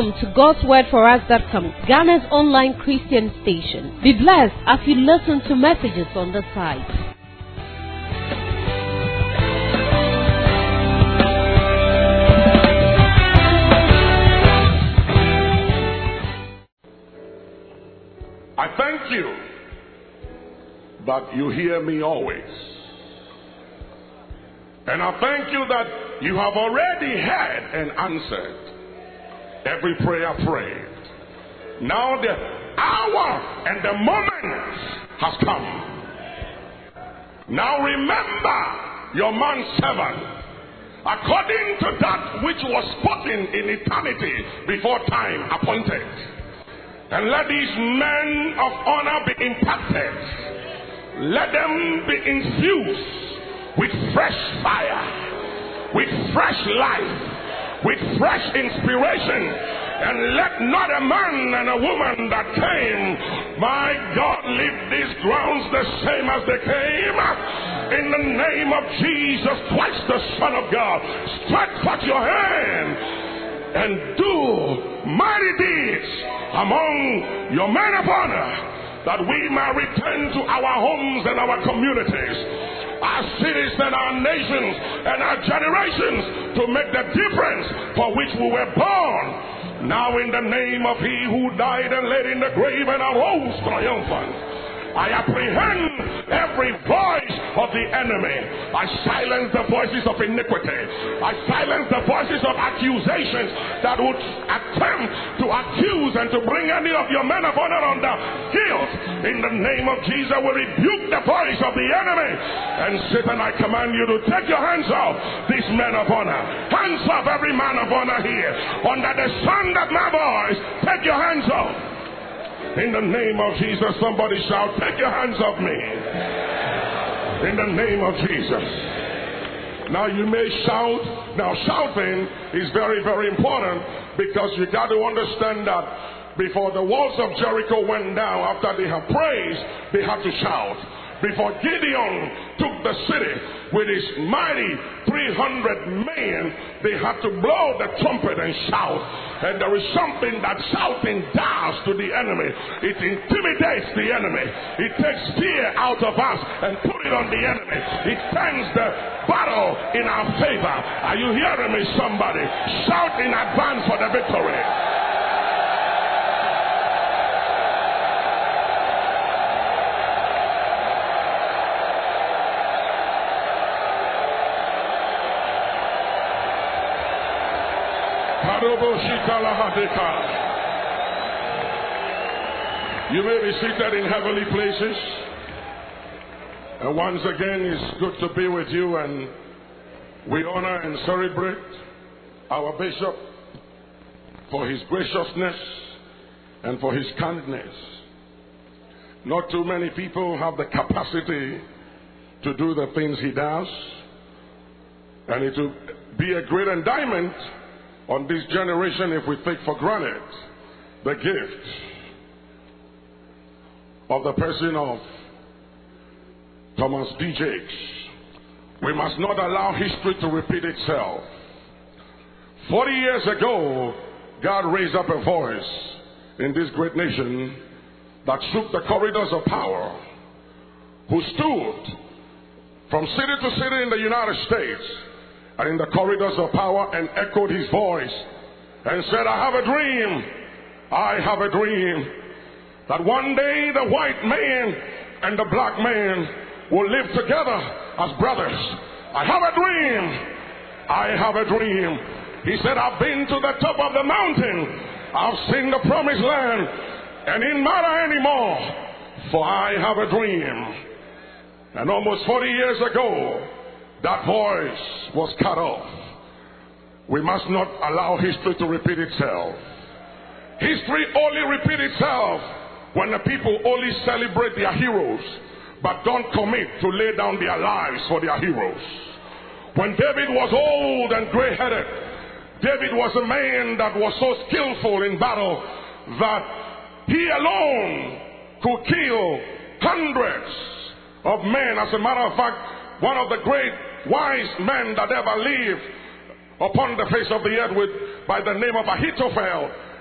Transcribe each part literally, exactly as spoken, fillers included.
Welcome to God's Word For Us dot com, Ghana's online Christian station. Be blessed as you listen to messages on the site. I thank you that you hear me always. And I thank you that you have already heard and answered every prayer prayed. Now the hour and the moment has come. Now remember your man servant, according to that which was spoken in eternity before time appointed. And let these men of honor be impacted. Let them be infused with fresh fire, with fresh life, with fresh inspiration. And let not a man and a woman that came, my God, leave these grounds the same as they came. In the name of Jesus Christ, the Son of God, stretch forth your hand and do mighty deeds among your men of honor, that we may return to our homes and our communities, our cities and our nations and our generations, to make the difference for which we were born. Now in the name of he who died and lay in the grave and arose triumphant, I apprehend every voice of the enemy. I silence the voices of iniquity. I silence the voices of accusations that would attempt to accuse and to bring any of your men of honor under guilt. In the name of Jesus, we rebuke the voice of the enemy. And Satan, I command you to take your hands off these men of honor. Hands off every man of honor here. Under the sound of my voice, take your hands off. In the name of Jesus, somebody shout, take your hands off me. In the name of Jesus. Now you may shout. Now shouting is very, very important, because you got to understand that before the walls of Jericho went down, after they have praised, they had to shout. Before Gideon took the city with his mighty three hundred men, they had to blow the trumpet and shout. And there is something that shouting does to the enemy. It intimidates the enemy. It takes fear out of us and put it on the enemy. It turns the battle in our favor. Are you hearing me, somebody? Shout in advance for the victory. You may be seated in heavenly places. And once again, it's good to be with you, and we honor and celebrate our bishop for his graciousness and for his kindness. Not too many people have the capacity to do the things he does, and it will be a great endowment on this generation if we take for granted the gift of the person of Thomas D. Jakes. We must not allow history to repeat itself. Forty years ago, God raised up a voice in this great nation that shook the corridors of power, who stood from city to city in the United States and in the corridors of power and echoed his voice and said, I have a dream, I have a dream, that one day the white man and the black man will live together as brothers. I have a dream, I have a dream. He said, I've been to the top of the mountain, I've seen the promised land, and it didn't matter anymore, for I have a dream. And almost forty years ago, that voice was cut off. We must not allow history to repeat itself. History only repeats itself when the people only celebrate their heroes, but don't commit to lay down their lives for their heroes. When David was old and gray-headed, David was a man that was so skillful in battle that he alone could kill hundreds of men. As a matter of fact, one of the great wise men that ever lived upon the face of the earth, with by the name of Ahithophel,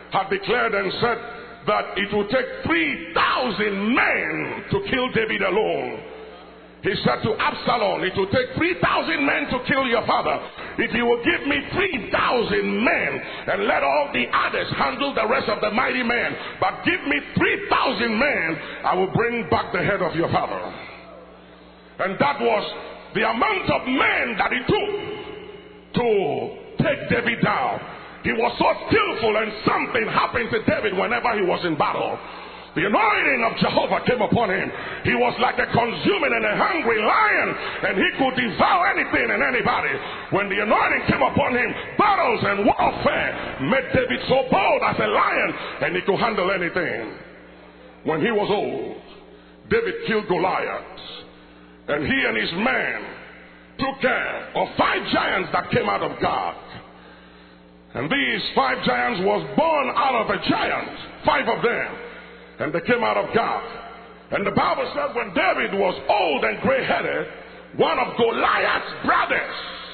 had declared and said that it would take three thousand men to kill David alone. He said to Absalom, it will take three thousand men to kill your father. If you will give me three thousand men and let all the others handle the rest of the mighty men, but give me three thousand men, I will bring back the head of your father. And that was the amount of men that it took to take David down. He was so skillful, and something happened to David whenever he was in battle. The anointing of Jehovah came upon him. He was like a consuming and a hungry lion, and he could devour anything and anybody. When the anointing came upon him, battles and warfare made David so bold as a lion, and he could handle anything. When he was old, David killed Goliath, and he and his men took care of five giants that came out of Gath. And these five giants was born out of a giant, five of them. And they came out of Gath. And the Bible says when David was old and gray-headed, one of Goliath's brothers,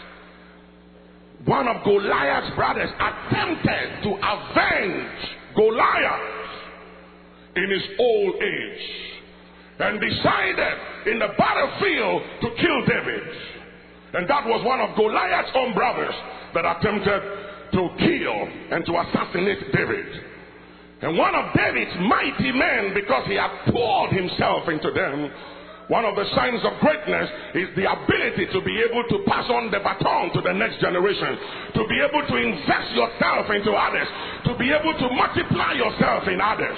one of Goliath's brothers attempted to avenge Goliath in his old age, and decided in the battlefield to kill David. And that was one of Goliath's own brothers that attempted to kill and to assassinate David. And one of David's mighty men, because he had poured himself into them, one of the signs of greatness is the ability to be able to pass on the baton to the next generation, to be able to invest yourself into others, to be able to multiply yourself in others.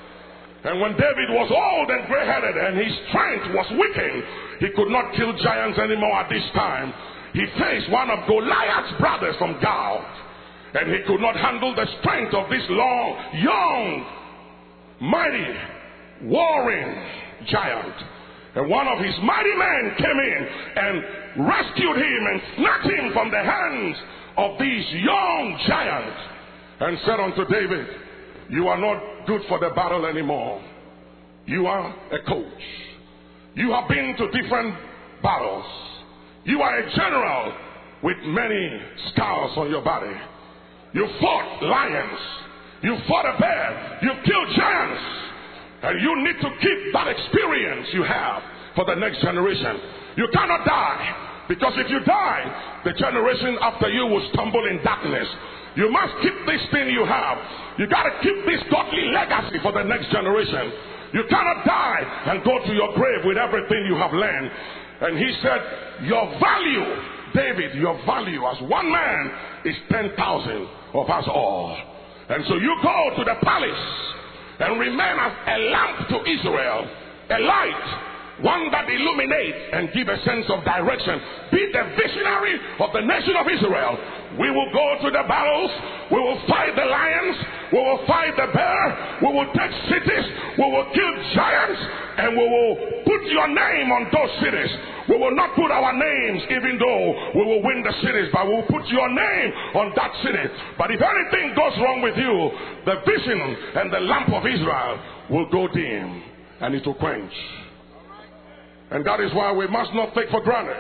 And when David was old and gray-headed and his strength was weakened, he could not kill giants anymore at this time. He faced one of Goliath's brothers from Gath. And he could not handle the strength of this long, young, mighty, warring giant. And one of his mighty men came in and rescued him and snatched him from the hands of these young giants and said unto David, you are not good for the battle anymore. You are a coach. You have been to different battles. You are a general with many scars on your body. You fought lions. You fought a bear. You killed giants. And you need to keep that experience you have for the next generation. You cannot die. Because if you die, the generation after you will stumble in darkness. You must keep this thing you have. You got to keep this godly legacy for the next generation. You cannot die and go to your grave with everything you have learned. And he said, your value, David, your value as one man is ten thousand of us all. And so you go to the palace and remain as a lamp to Israel, a light, one that illuminates and give a sense of direction. Be the visionary of the nation of Israel. We will go to the battles. We will fight the lions. We will fight the bear. We will take cities. We will kill giants. And we will put your name on those cities. We will not put our names, even though we will win the cities, but we will put your name on that city. But if anything goes wrong with you, the vision and the lamp of Israel will go dim and it will quench. And that is why we must not take for granted.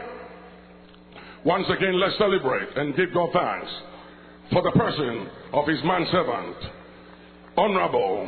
Once again, let's celebrate and give God thanks for the person of his manservant, Honorable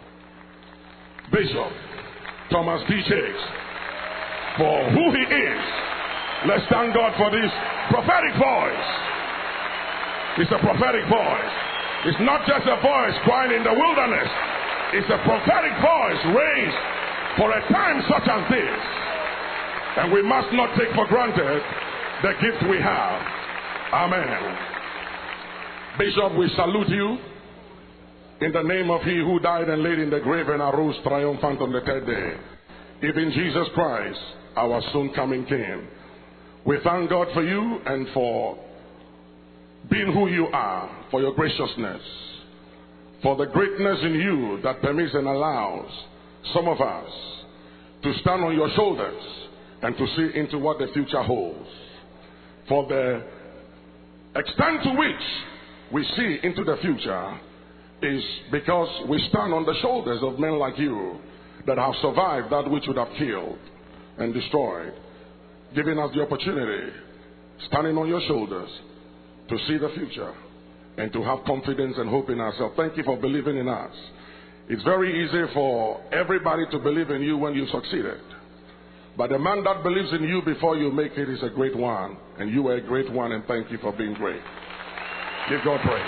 Bishop Thomas D. Jakes, for who he is. Let's thank God for this prophetic voice. It's a prophetic voice. It's not just a voice crying in the wilderness. It's a prophetic voice raised for a time such as this. And we must not take for granted the gift we have. Amen. Bishop, we salute you in the name of he who died and laid in the grave and arose triumphant on the third day, even Jesus Christ, our soon coming King. We thank God for you and for being who you are, for your graciousness, for the greatness in you that permits and allows some of us to stand on your shoulders and to see into what the future holds. For the extent to which we see into the future is because we stand on the shoulders of men like you that have survived that which would have killed and destroyed, giving us the opportunity, standing on your shoulders, to see the future and to have confidence and hope in ourselves. Thank you for believing in us. It's very easy for everybody to believe in you when you succeeded. But the man that believes in you before you make it is a great one. And you are a great one, and thank you for being great. Give God praise.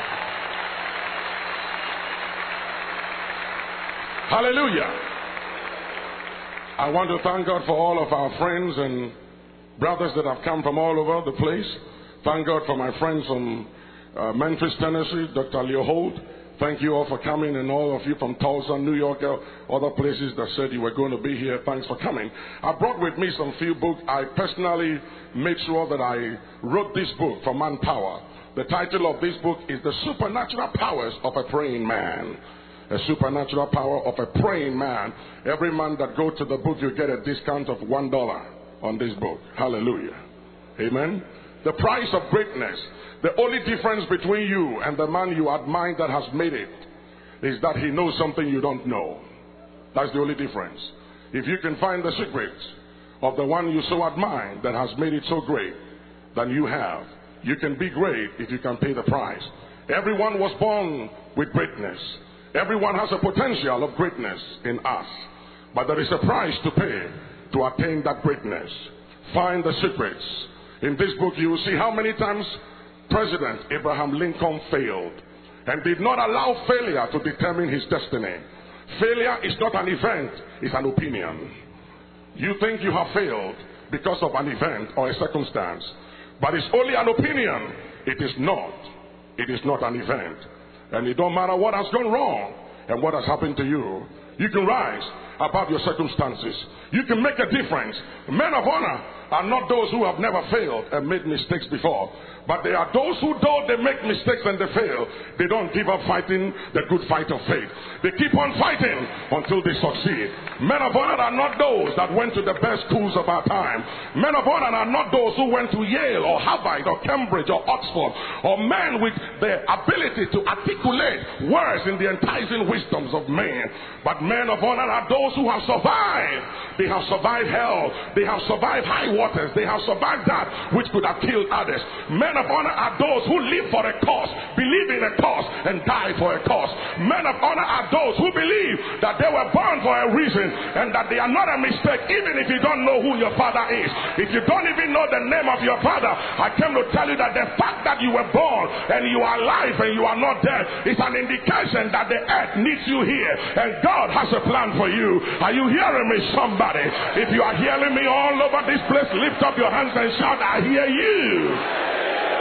Hallelujah. I want to thank God for all of our friends and brothers that have come from all over the place. Thank God for my friends from uh, Memphis, Tennessee, Doctor Leo Holt. Thank you all for coming, and all of you from Tulsa, New York, uh, other places that said you were going to be here. Thanks for coming. I brought with me some few books. I personally made sure that I wrote this book for Manpower. The title of this book is The Supernatural Powers of a Praying Man. A supernatural power of a praying man. Every man that goes to the book, you get a discount of one dollar on this book. Hallelujah. Amen. The price of greatness. The only difference between you and the man you admire that has made it is that he knows something you don't know. That's the only difference. If you can find the secrets of the one you so admire that has made it so great than you have, you can be great if you can pay the price. Everyone was born with greatness. Everyone has a potential of greatness in us. But there is a price to pay to attain that greatness. Find the secrets. In this book you will see how many times President Abraham Lincoln failed and did not allow failure to determine his destiny. Failure is not an event, it's an opinion. You think you have failed because of an event or a circumstance, but it's only an opinion. It is not. It is not an event. And it don't matter what has gone wrong and what has happened to you. You can rise above your circumstances. You can make a difference. Men of honor are not those who have never failed and made mistakes before, but they are those who, though they make mistakes and they fail, they don't give up fighting the good fight of faith. They keep on fighting until they succeed. Men of honor are not those that went to the best schools of our time. Men of honor are not those who went to Yale or Harvard or Cambridge or Oxford, or men with the ability to articulate words in the enticing wisdoms of men. But men of honor are those who have survived. They have survived hell. They have survived high waters. They have survived that which could have killed others. Men of honor are those who live for a cause, believe in a cause, and die for a cause. Men of honor are those who believe that they were born for a reason and that they are not a mistake, even if you don't know who your father is. If you don't even know the name of your father, I came to tell you that the fact that you were born and you are alive and you are not dead is an indication that the earth needs you here and God has a plan for you. Are you hearing me, somebody? If you are hearing me all over this place, lift up your hands and shout, I hear you.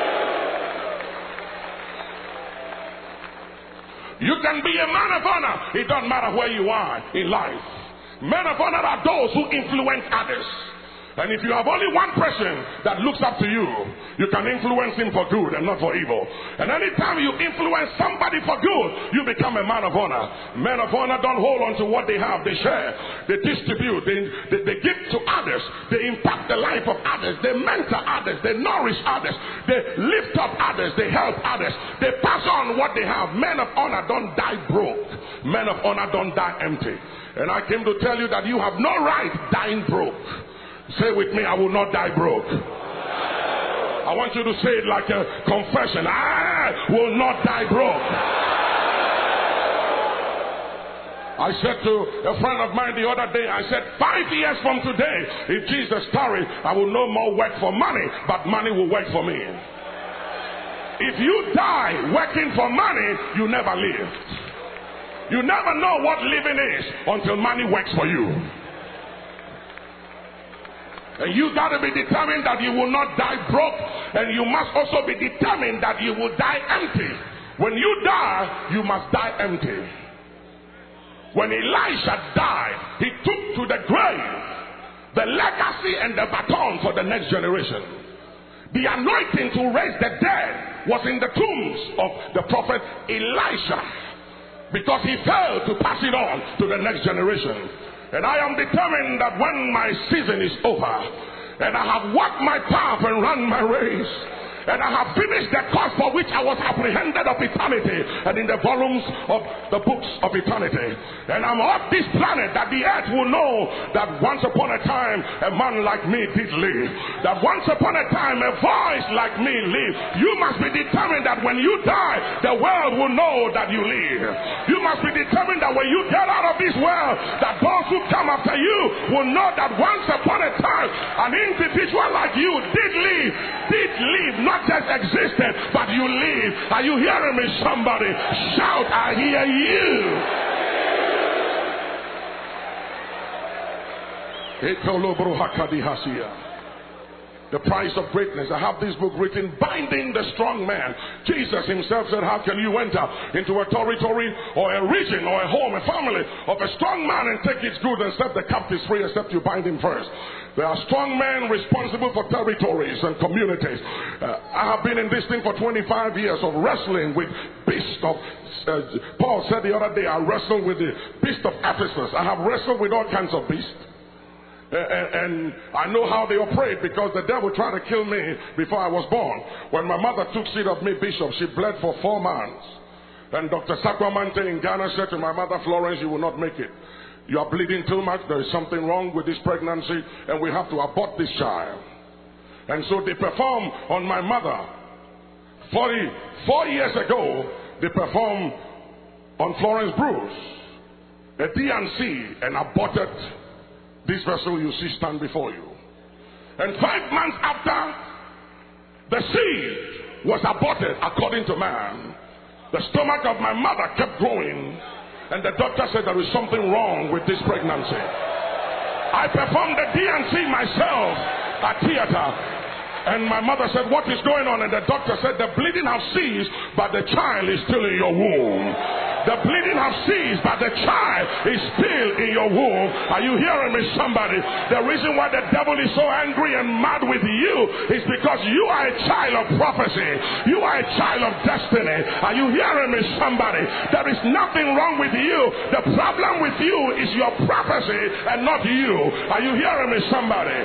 You can be a man of honor. It doesn't matter where you are in life. Men of honor are those who influence others. And if you have only one person that looks up to you, you can influence him for good and not for evil. And anytime you influence somebody for good, you become a man of honor. Men of honor don't hold on to what they have. They share, they distribute, they, they, they give to others, they impact the life of others, they mentor others, they nourish others, they lift up others, they help others, they pass on what they have. Men of honor don't die broke. Men of honor don't die empty. And I came to tell you that you have no right dying broke. Say with me, I will not die broke. I want you to say it like a confession. I will not die broke. I said to a friend of mine the other day, I said, five years from today, if Jesus tarry, I will no more work for money, but money will work for me. If you die working for money, you never live. You never know what living is until money works for you. And you got to be determined that you will not die broke, and you must also be determined that you will die empty. When you die, you must die empty. When Elisha died, he took to the grave the legacy and the baton for the next generation. The anointing to raise the dead was in the tombs of the prophet Elisha, because he failed to pass it on to the next generation. And I am determined that when my season is over and I have walked my path and run my race and I have finished the course for which I was apprehended of eternity, and in the volumes of the books of eternity. And I'm off this planet that the earth will know that once upon a time a man like me did live. That once upon a time a voice like me lived. You must be determined that when you die, the world will know that you live. You must be determined that when you get out of this world, that those who come after you will know that once upon a time an individual like you did live, did live, not just existed, but you live. Are you hearing me, somebody? Shout, I hear you. The price of greatness. I have this book written, Binding the Strong Man. Jesus himself said, how can you enter into a territory or a region or a home, a family of a strong man and take its goods and set the captives free except you bind him first? There are strong men responsible for territories and communities. Uh, I have been in this thing for twenty-five years of wrestling with beasts of, uh, Paul said the other day, I wrestled with the beast of Ephesus. I have wrestled with all kinds of beasts. Uh, and, and I know how they operate because the devil tried to kill me before I was born. When my mother took seed of me, Bishop, she bled for four months. And Doctor Sacramante in Ghana said to my mother, Florence, you will not make it. You are bleeding too much. There is something wrong with this pregnancy and we have to abort this child. And so they performed on my mother. forty-four years ago, they performed on Florence Bruce, a D and C, and aborted this vessel you see stand before you. And five months after the seed was aborted according to man, the stomach of my mother kept growing, and the doctor said there is something wrong with this pregnancy. I performed the D and C myself at theater, and my mother said, what is going on? And the doctor said, the bleeding has ceased, but the child is still in your womb. The bleeding has ceased, but the child is still in your womb. Are you hearing me, somebody? The reason why the devil is so angry and mad with you is because you are a child of prophecy. You are a child of destiny. Are you hearing me, somebody? There is nothing wrong with you. The problem with you is your prophecy and not you. Are you hearing me, somebody?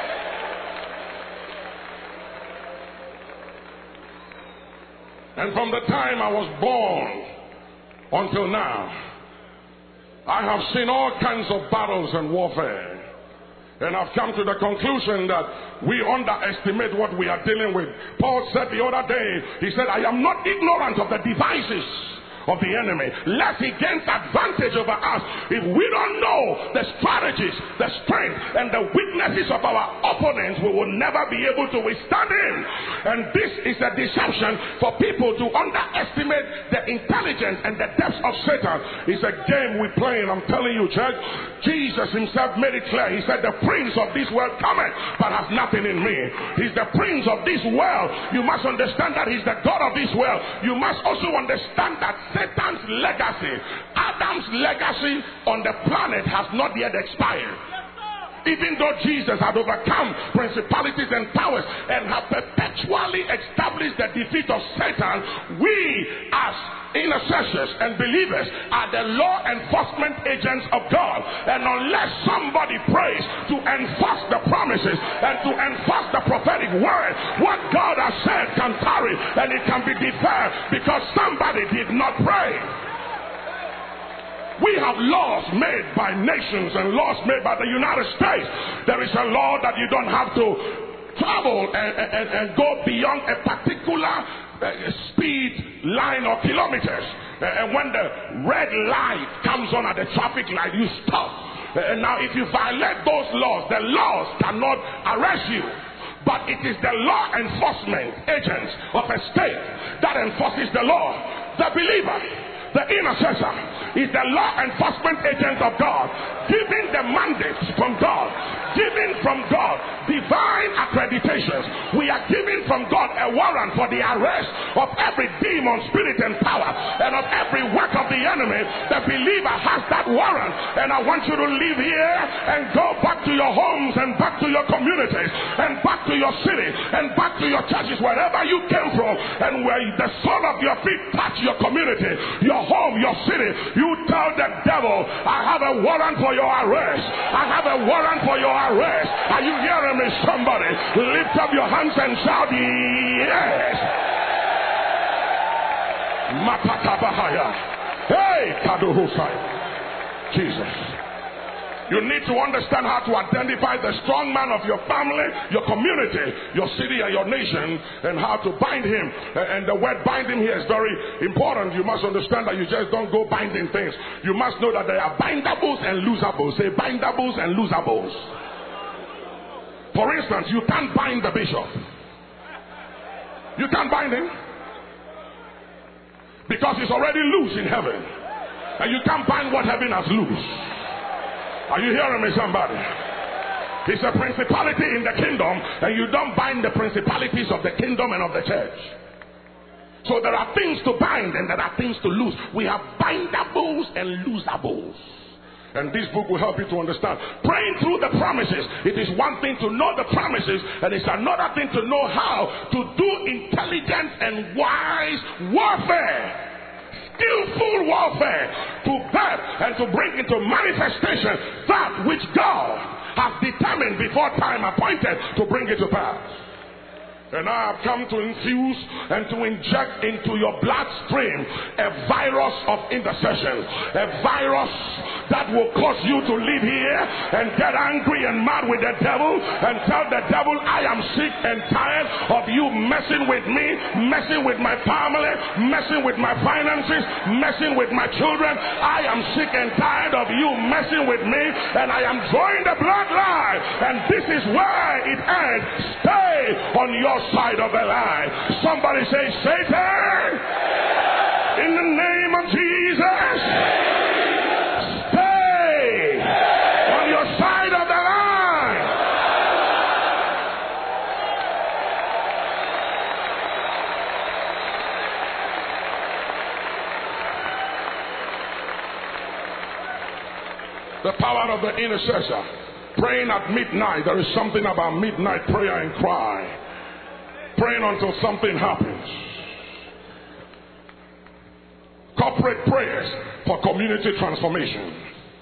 And from the time I was born until now, I have seen all kinds of battles and warfare. And I've come to the conclusion that we underestimate what we are dealing with. Paul said the other day, he said, I am not ignorant of the devices of the enemy, lest he gains advantage over us. If we don't know the strategies, the strength, and the weaknesses of our opponents, we will never be able to withstand him. And this is a deception for people to underestimate the intelligence and the depths of Satan. It's a game we play, and I'm telling you, church, Jesus himself made it clear. He said, the prince of this world cometh, but has nothing in me. He's the prince of this world. You must understand that he's the God of this world. You must also understand that Satan's legacy, Adam's legacy on the planet has not yet expired. Even though Jesus had overcome principalities and powers and had perpetually established the defeat of Satan, we as intercessors and believers are the law enforcement agents of God. And unless somebody prays to enforce the promises and to enforce the prophetic word, what God has said can tarry and it can be deferred because somebody did not pray. We have laws made by nations and laws made by the United States. There is a law that you don't have to travel and, and, and go beyond a particular uh, speed line or kilometers. Uh, and when the red light comes on at the traffic light, you stop. Uh, and now if you violate those laws, the laws cannot arrest you. But it is the law enforcement agents of a state that enforces the law. The believer, the intercessor, is the law enforcement agent of God, giving the mandates from God, giving from God divine accreditations. We are giving from God a warrant for the arrest of every demon, spirit, and power, and of every work of the enemy. The believer has that warrant deliverance. And I want you to leave here and go back to your homes and back to your communities and back to your city and back to your churches, wherever you came from, and where the sole of your feet touch your community, your home, your city. You tell the devil, I have a warrant for your arrest. I have a warrant for your arrest. Are you hearing me, somebody? Lift up your hands and shout, yes. Makatabahaya. Hey, Kaduhusai. Jesus. You need to understand how to identify the strong man of your family, your community, your city, and your nation, and how to bind him. And the word bind him here is very important. You must understand that you just don't go binding things. You must know that there are bindables and losables. Say bindables and losables. For instance, you can't bind the bishop. You can't bind him because he's already loose in heaven. And you can't bind what heaven has loose. Are you hearing me, somebody? It's a principality in the kingdom, and you don't bind the principalities of the kingdom and of the church. So there are things to bind and there are things to loose. We have bindables and loosables. And this book will help you to understand. Praying through the promises. It is one thing to know the promises, and it's another thing to know how to do intelligent and wise warfare. Skillful warfare to birth and to bring into manifestation that which God has determined before time appointed to bring it to pass. And I have come to infuse and to inject into your bloodstream a virus of intercession, a virus that will cause you to live here and get angry and mad with the devil and tell the devil, I am sick and tired of you messing with me, messing with my family, messing with my finances, messing with my children. I am sick and tired of you messing with me, and I am drawing the bloodline, and this is where it ends. Stay on your side of the line. Somebody say, Satan, in the name of Jesus, stay on your side of the line. The power of the intercessor. Praying at midnight. There is something about midnight prayer and cry. Praying until something happens. Corporate prayers for community transformation.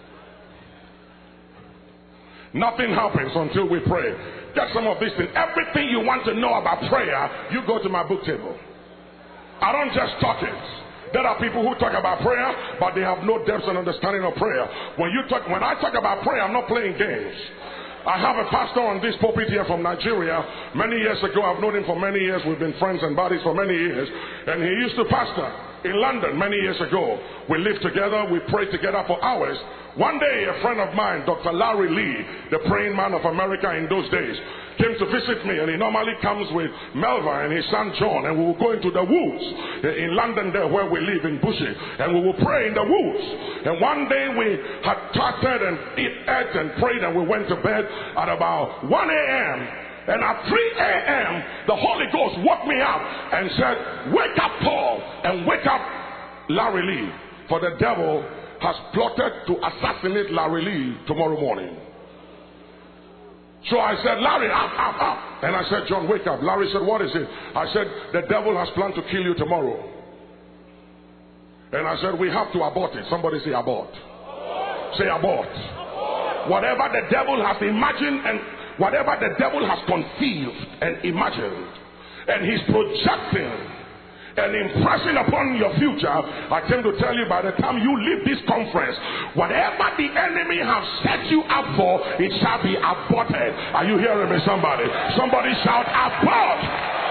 Nothing happens until we pray. Get some of these things. Everything you want to know about prayer, you go to my book table. I don't just talk it. There are people who talk about prayer, but they have no depth and understanding of prayer. When you talk, when I talk about prayer, I'm not playing games. I have a pastor on this pulpit here from Nigeria. Many years ago, I've known him for many years. We've been friends and buddies for many years. And he used to pastor in London many years ago. We lived together. We prayed together for hours. One day, a friend of mine, Doctor Larry Lee, the praying man of America in those days, came to visit me, and he normally comes with Melva and his son John, and we will go into the woods in London there where we live in Bushy, and we will pray in the woods. And one day we had started and ate and prayed, and we went to bed at about one a.m. And at three a.m. the Holy Ghost woke me up and said, wake up, Paul, and wake up Larry Lee, for the devil has plotted to assassinate Larry Lee tomorrow morning. So I said, Larry, up, up, up. And I said, John, wake up. Larry said, what is it? I said, the devil has planned to kill you tomorrow. And I said, we have to abort it. Somebody say abort. Abort. Say abort. Abort. Whatever the devil has imagined and whatever the devil has conceived and imagined, and he's projecting and impressing upon your future, I came to tell you, by the time you leave this conference, whatever the enemy has set you up for, it shall be aborted. Are you hearing me, somebody? Somebody shout, abort!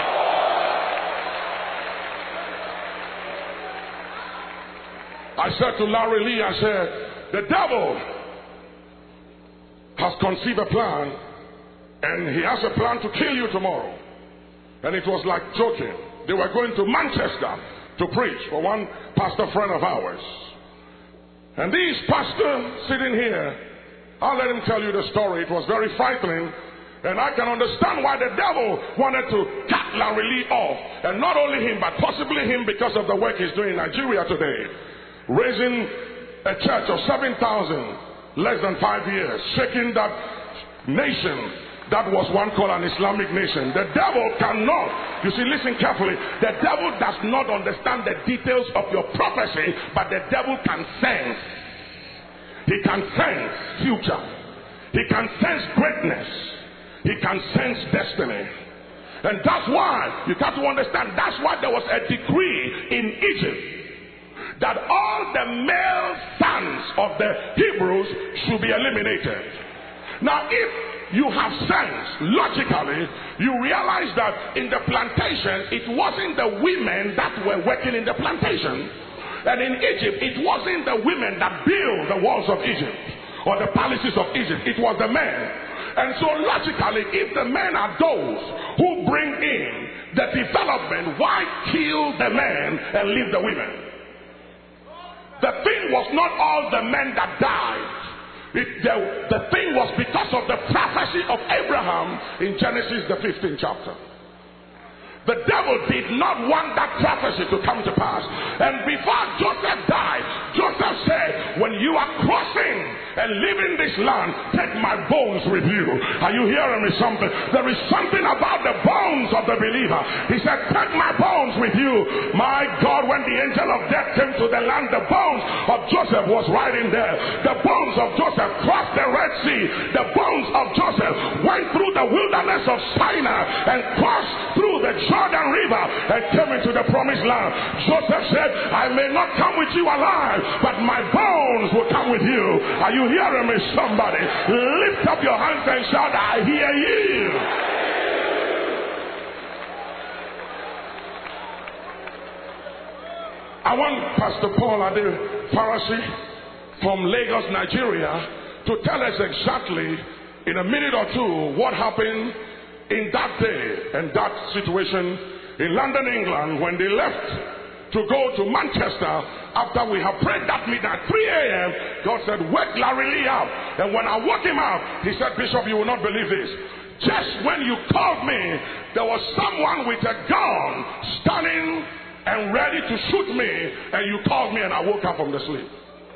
I said to Larry Lee, I said, the devil has conceived a plan, and he has a plan to kill you tomorrow. And it was like joking. They were going to Manchester to preach for one pastor friend of ours. And this pastor sitting here, I'll let him tell you the story. It was very frightening. And I can understand why the devil wanted to cut Larry Lee off. And not only him, but possibly him because of the work he's doing in Nigeria today. Raising a church of seven thousand less than five years, shaking that nation that was one called an Islamic nation. The devil cannot, you see, listen carefully, the devil does not understand the details of your prophecy, but the devil can sense. He can sense future. He can sense greatness. He can sense destiny. And that's why, you got to understand, that's why there was a decree in Egypt that all the male sons of the Hebrews should be eliminated. Now, if you have sense, logically, you realize that in the plantation, it wasn't the women that were working in the plantation. And in Egypt, it wasn't the women that built the walls of Egypt or the palaces of Egypt. It was the men. And so logically, if the men are those who bring in the development, why kill the men and leave the women? The thing was not all the men that died. It, the, the thing was because of the prophecy of Abraham in Genesis the fifteenth chapter. The devil did not want that prophecy to come to pass. And before Joseph died, Joseph said, when you are crossing and leaving this land, take my bones with you. Are you hearing me something? There is something about the bones of the believer. He said, take my bones with you. My God, when the angel of death came to the land, the bones of Joseph was right in there. The bones of Joseph crossed the Red Sea. The bones of Joseph went through the wilderness of Sinai and crossed through the Jordan River and came into the promised land. Joseph said, I may not come with you alive, but my bones will come with you. Are you hearing me, somebody? Lift up your hands and shout, I hear you. I want Pastor Paul Ade Farasi from Lagos, Nigeria, to tell us exactly in a minute or two what happened in that day and that situation in London, England, when they left to go to Manchester after we have prayed that midnight, three a.m. God said, wake Larry Lee up. And when I woke him up, he said, Bishop, you will not believe this. Just when you called me, there was someone with a gun standing and ready to shoot me, and you called me and I woke up from the sleep.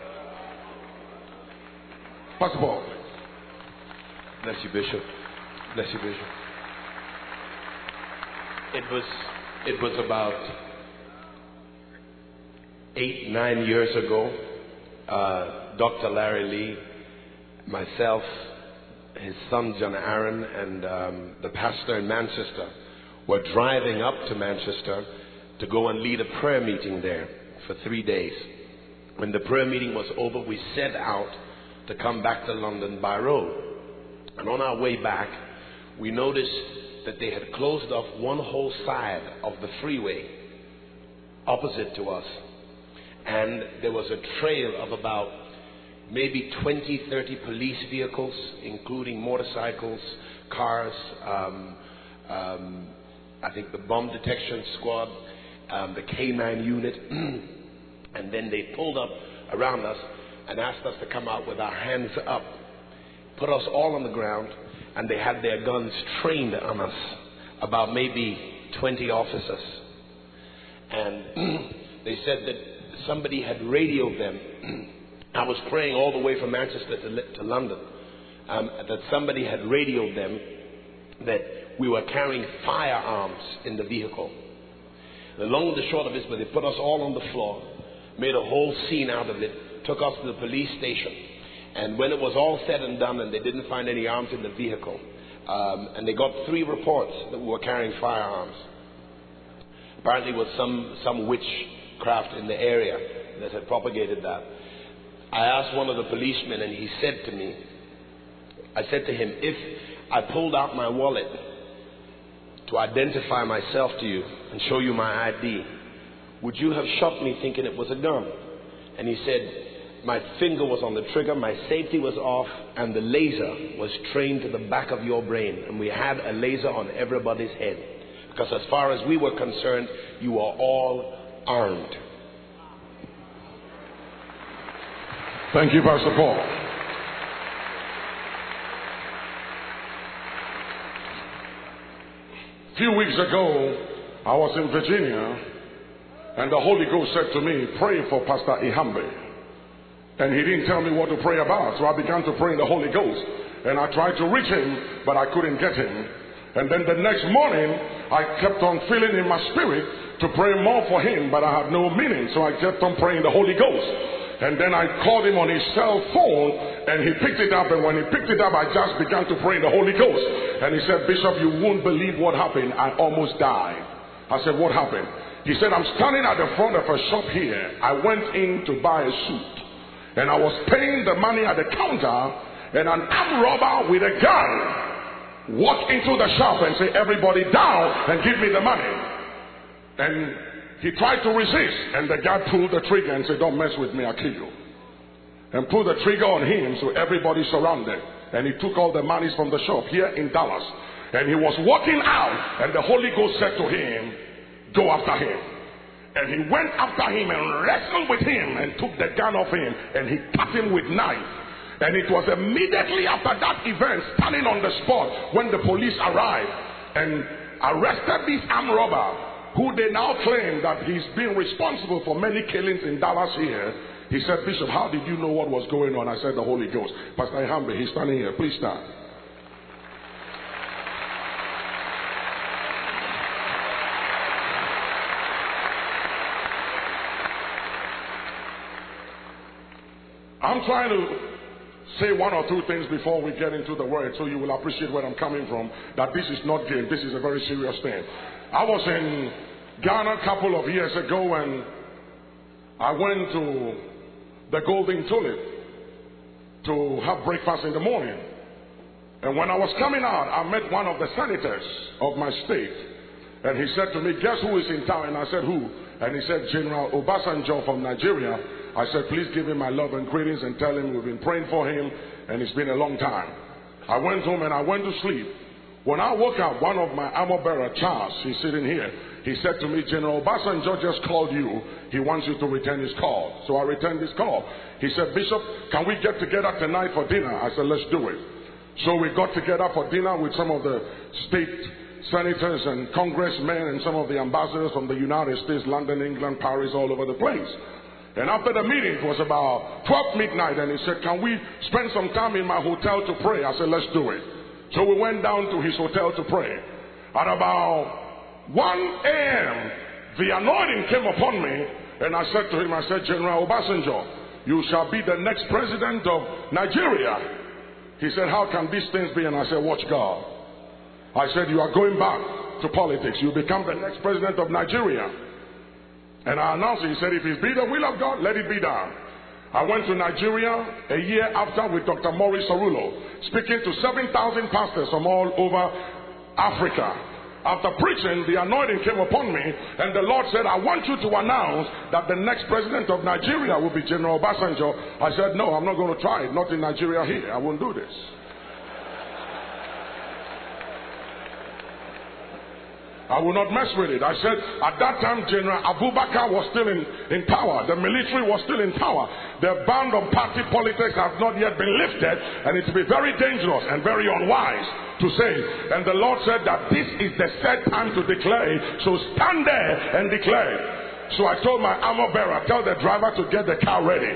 First of all, bless you, Bishop. Bless you, Bishop. It was, it was about eight, nine years ago. Uh, Doctor Larry Lee, myself, his son John Aaron, and um, the pastor in Manchester were driving up to Manchester to go and lead a prayer meeting there for three days. When the prayer meeting was over, we set out to come back to London by road. And on our way back, we noticed that they had closed off one whole side of the freeway opposite to us. And there was a trail of about maybe twenty, thirty police vehicles, including motorcycles, cars, um, um, I think the bomb detection squad, um, the K nine unit. And then they pulled up around us and asked us to come out with our hands up, put us all on the ground, and they had their guns trained on us, about maybe twenty officers. And they said that somebody had radioed them. I was praying all the way from Manchester to, to London, um, that somebody had radioed them that we were carrying firearms in the vehicle. The long and the short of it is, but they put us all on the floor, made a whole scene out of it, took us to the police station. And when it was all said and done and they didn't find any arms in the vehicle, um, and they got three reports that we were carrying firearms. Apparently it was some, some witchcraft in the area that had propagated that. I asked one of the policemen and he said to me, I said to him, if I pulled out my wallet to identify myself to you and show you my I D, would you have shot me thinking it was a gun? And he said, my finger was on the trigger, my safety was off, and the laser was trained to the back of your brain. And we had a laser on everybody's head. Because as far as we were concerned, you are all armed. Thank you, Pastor Paul. A few weeks ago, I was in Virginia, and the Holy Ghost said to me, pray for Pastor Ihambe. And he didn't tell me what to pray about. So I began to pray in the Holy Ghost. And I tried to reach him, but I couldn't get him. And then the next morning, I kept on feeling in my spirit to pray more for him, but I had no meaning. So I kept on praying the Holy Ghost. And then I called him on his cell phone, and he picked it up. And when he picked it up, I just began to pray in the Holy Ghost. And he said, Bishop, you won't believe what happened. I almost died. I said, what happened? He said, I'm standing at the front of a shop here. I went in to buy a suit. And I was paying the money at the counter, and an armed robber with a gun walked into the shop and said, everybody down and give me the money. And he tried to resist, and the guy pulled the trigger and said, don't mess with me, I'll kill you. And pulled the trigger on him, so everybody surrounded. And he took all the monies from the shop here in Dallas. And he was walking out, and the Holy Ghost said to him, go after him. And he went after him and wrestled with him and took the gun off him, and he cut him with knife. And it was immediately after that event, standing on the spot, when the police arrived and arrested this armed robber, who they now claim that he's been responsible for many killings in Dallas here. He said, Bishop, how did you know what was going on? I said, the Holy Ghost. Pastor Ihambe, he's standing here. Please stand. I'm trying to say one or two things before we get into the word, so you will appreciate where I'm coming from, that this is not game. This is a very serious thing. I was in Ghana a couple of years ago, and I went to the Golden Tulip to have breakfast in the morning. And when I was coming out, I met one of the senators of my state. And he said to me, guess who is in town? And I said, who? And he said, General Obasanjo from Nigeria. I said, please give him my love and greetings and tell him we've been praying for him, and it's been a long time. I went home and I went to sleep. When I woke up, one of my armor bearer, Charles, he's sitting here, he said to me, General Obasanjo just called you. He wants you to return his call. So I returned his call. He said, Bishop, can we get together tonight for dinner? I said, let's do it. So we got together for dinner with some of the state senators and congressmen and some of the ambassadors from the United States, London, England, Paris, all over the place. And after the meeting, it was about twelve midnight, and he said, can we spend some time in my hotel to pray? I said, let's do it. So we went down to his hotel to pray. At about one a m, the anointing came upon me, and I said to him, I said, General Obasanjo, you shall be the next president of Nigeria. He said, how can these things be? And I said, watch God. I said, you are going back to politics. You become the next president of Nigeria. And I announced it. He said, if it be the will of God, let it be done. I went to Nigeria a year after with Doctor Maurice Orulo, speaking to seven thousand pastors from all over Africa. After preaching, the anointing came upon me, and the Lord said, I want you to announce that the next president of Nigeria will be General Obasanjo. I said, no, I'm not going to try it. Not in Nigeria here. I won't do this. I will not mess with it. I said, at that time, General Abubakar was still in, in power. The military was still in power. The ban of party politics has not yet been lifted, and it will be very dangerous and very unwise to say. And the Lord said that this is the set time to declare it, so stand there and declare it. So I told my armor bearer, tell the driver to get the car ready.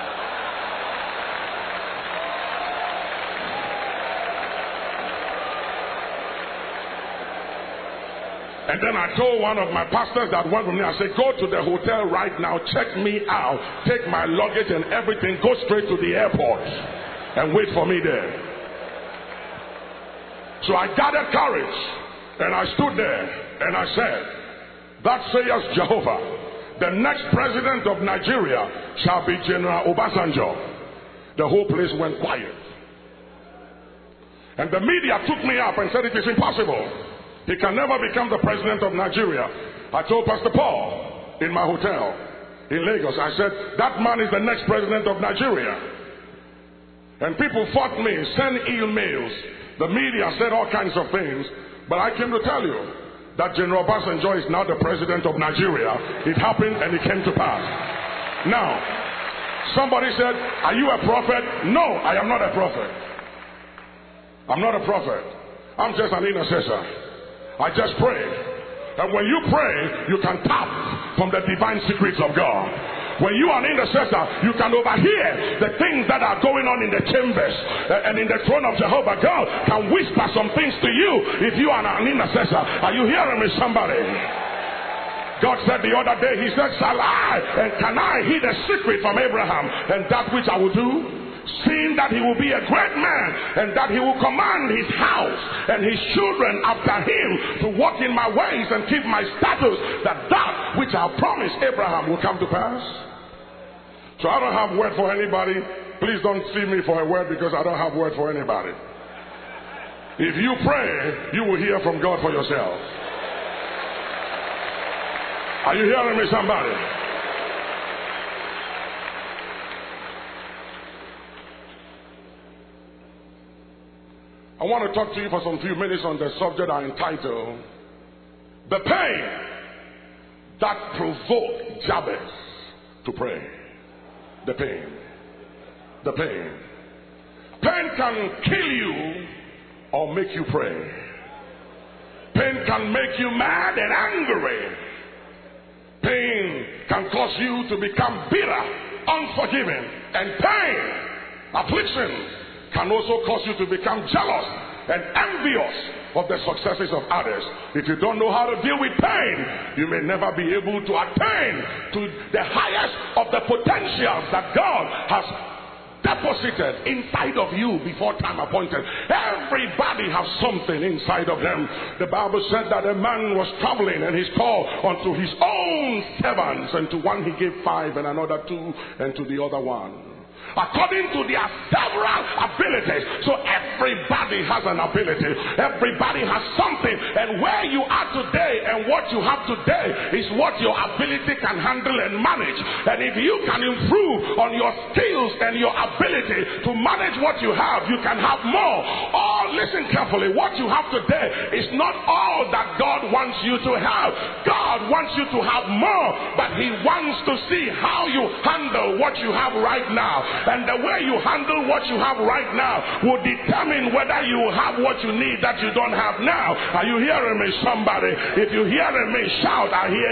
And then I told one of my pastors that went with me, I said, go to the hotel right now, check me out, take my luggage and everything, go straight to the airport and wait for me there. So I gathered courage and I stood there and I said, that says Jehovah, the next president of Nigeria shall be General Obasanjo. The whole place went quiet. And the media took me up and said it is impossible. He can never become the president of Nigeria. I told Pastor Paul in my hotel in Lagos, I said, that man is the next president of Nigeria. And people fought me, sent emails. The media said all kinds of things. But I came to tell you that General Obasanjo is now the president of Nigeria. It happened and it came to pass. Now, somebody said, are you a prophet? No, I am not a prophet. I'm not a prophet. I'm just an intercessor. I just pray. And when you pray, you can tap from the divine secrets of God. When you are an intercessor, you can overhear the things that are going on in the chambers uh, and in the throne of Jehovah. God can whisper some things to you if you are an intercessor. Are you hearing me, somebody? God said the other day, he said, shall I and can I hid a secret from Abraham, and that which I will do, seeing that he will be a great man, and that he will command his house and his children after him to walk in my ways and keep my statutes, that that which I promised Abraham will come to pass. So I don't have word for anybody. Please don't see me for a word, because I don't have word for anybody. If you pray, you will hear from God for yourself. Are you hearing me, somebody? I want to talk to you for some few minutes on the subject I entitled, The Pain That Provoked Jabez to Pray. The pain. The pain. Pain can kill you or make you pray. Pain can make you mad and angry. Pain can cause you to become bitter, unforgiving, and pain, affliction, can also cause you to become jealous and envious of the successes of others. If you don't know how to deal with pain, you may never be able to attain to the highest of the potentials that God has deposited inside of you before time appointed. Everybody has something inside of them. The Bible said that a man was traveling, and he's called unto his own servants, and to one he gave five, and another two, and to the other one, according to their several abilities. So everybody has an ability. Everybody has something. And where you are today and what you have today is what your ability can handle and manage. And if you can improve on your skills and your ability to manage what you have, you can have more. Or listen carefully, what you have today is not all that God wants you to have. God wants you to have more, but he wants to see how you handle what you have right now. And the way you handle what you have right now will determine whether you have what you need that you don't have now. Are you hearing me, somebody? If you're hearing me, shout, I hear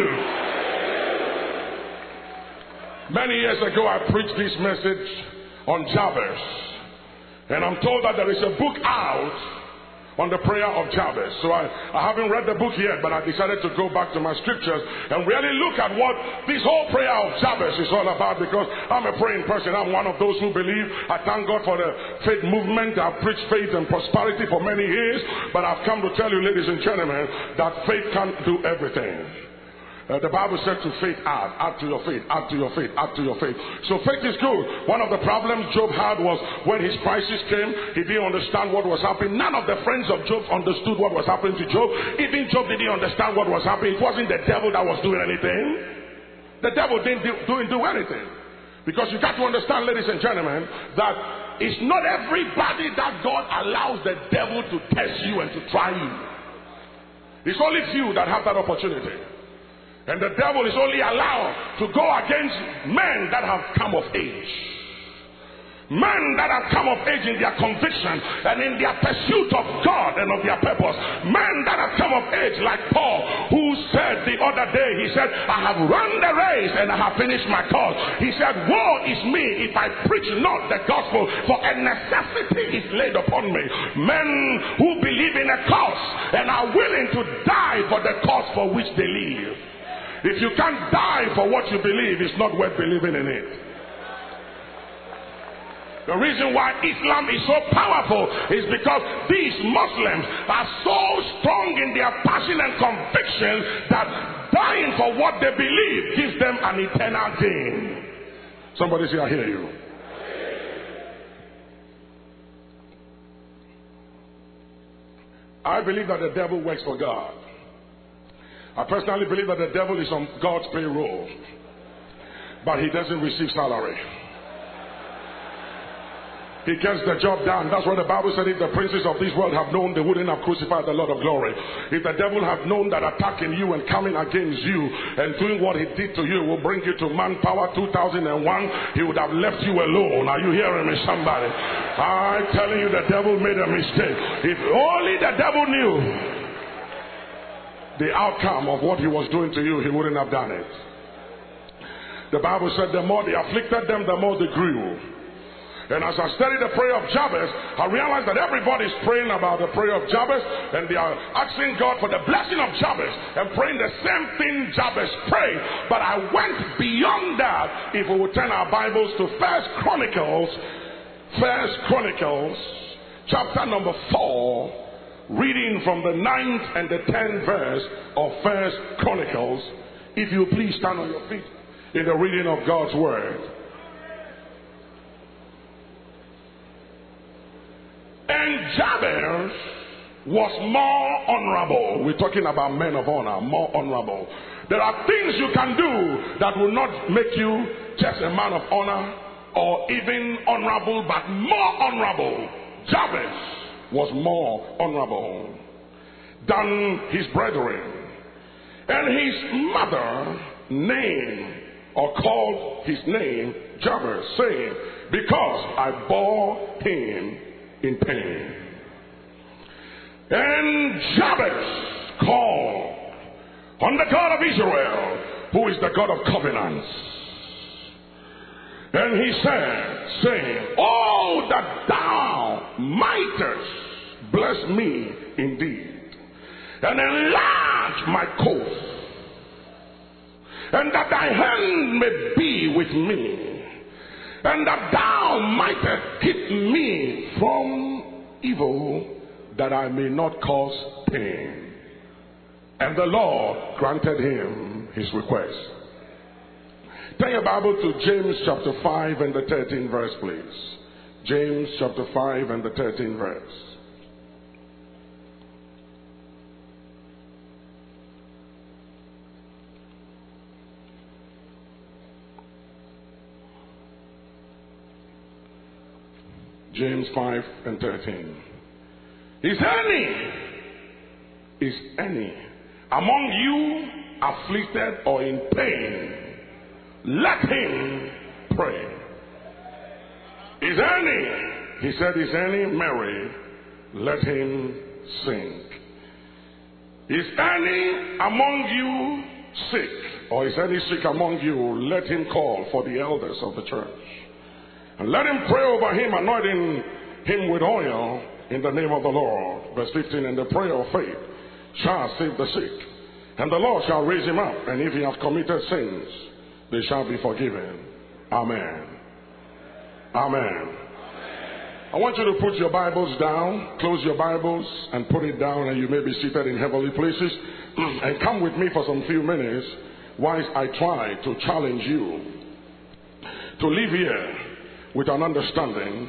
you. Many years ago, I preached this message on Jabez. And I'm told that there is a book out on the prayer of Jabez. So I, I haven't read the book yet, but I decided to go back to my scriptures and really look at what this whole prayer of Jabez is all about, because I'm a praying person. I'm one of those who believe. I thank God for the faith movement. I've preached faith and prosperity for many years, but I've come to tell you, ladies and gentlemen, that faith can't do everything. Uh, the Bible said to faith add, add to your faith, add to your faith, add to your faith. So faith is good. One of the problems Job had was when his crisis came, he didn't understand what was happening. None of the friends of Job understood what was happening to Job. Even Job didn't understand what was happening. It wasn't the devil that was doing anything. The devil didn't do, didn't do anything. Because you got to understand, ladies and gentlemen, that it's not everybody that God allows the devil to test you and to try you. It's only few that have that opportunity. And the devil is only allowed to go against men that have come of age. Men that have come of age in their conviction and in their pursuit of God and of their purpose. Men that have come of age like Paul, who said the other day, he said, I have run the race and I have finished my course. He said, woe is me if I preach not the gospel, for a necessity is laid upon me. Men who believe in a cause and are willing to die for the cause for which they live. If you can't die for what you believe, it's not worth believing in it. The reason why Islam is so powerful is because these Muslims are so strong in their passion and conviction that dying for what they believe gives them an eternal gain. Somebody say, I hear you. I believe that the devil works for God. I personally believe that the devil is on God's payroll, but he doesn't receive salary. He gets the job done. That's what the Bible said. If the princes of this world have known, they wouldn't have crucified the Lord of glory. If the devil had known that attacking you and coming against you and doing what he did to you will bring you to manpower two thousand one, he would have left you alone. Are you hearing me, somebody? I'm telling you, the devil made a mistake. If only the devil knew the outcome of what he was doing to you, he wouldn't have done it. The Bible said the more they afflicted them, the more they grew. And as I studied the prayer of Jabez, I realized that everybody's praying about the prayer of Jabez, and they are asking God for the blessing of Jabez and praying the same thing Jabez prayed. But I went beyond that. If we would turn our Bibles to First Chronicles, First Chronicles, chapter number four, reading from the ninth and the tenth verse of First Chronicles. If you please stand on your feet in the reading of God's word. And Jabez was more honorable. We're talking about men of honor, more honorable. There are things you can do that will not make you just a man of honor or even honorable, but more honorable. Jabez was more honorable than his brethren. And his mother named or called his name Jabez, saying, because I bore him in pain. And Jabez called on the God of Israel, who is the God of covenants. And he said, saying, oh, that thou mightest bless me indeed, and enlarge my coast, and that thy hand may be with me, and that thou mightest keep me from evil, that I may not cause pain. And the Lord granted him his request. Turn your Bible to James chapter five and the thirteenth verse, please. James chapter five and the thirteenth verse. James five and thirteen. Is any, is any among you afflicted or in pain? Let him pray. Is any, he said, is any merry? Let him sing. Is any among you sick, or is any sick among you? Let him call for the elders of the church, and let him pray over him, anointing him with oil in the name of the Lord. Verse fifteen, and the prayer of faith shall save the sick, and the Lord shall raise him up, and if he hath committed sins, they shall be forgiven. Amen. Amen. I want you to put your Bibles down, close your Bibles, and put it down, and you may be seated in heavenly places. And come with me for some few minutes whilst I try to challenge you to live here with an understanding.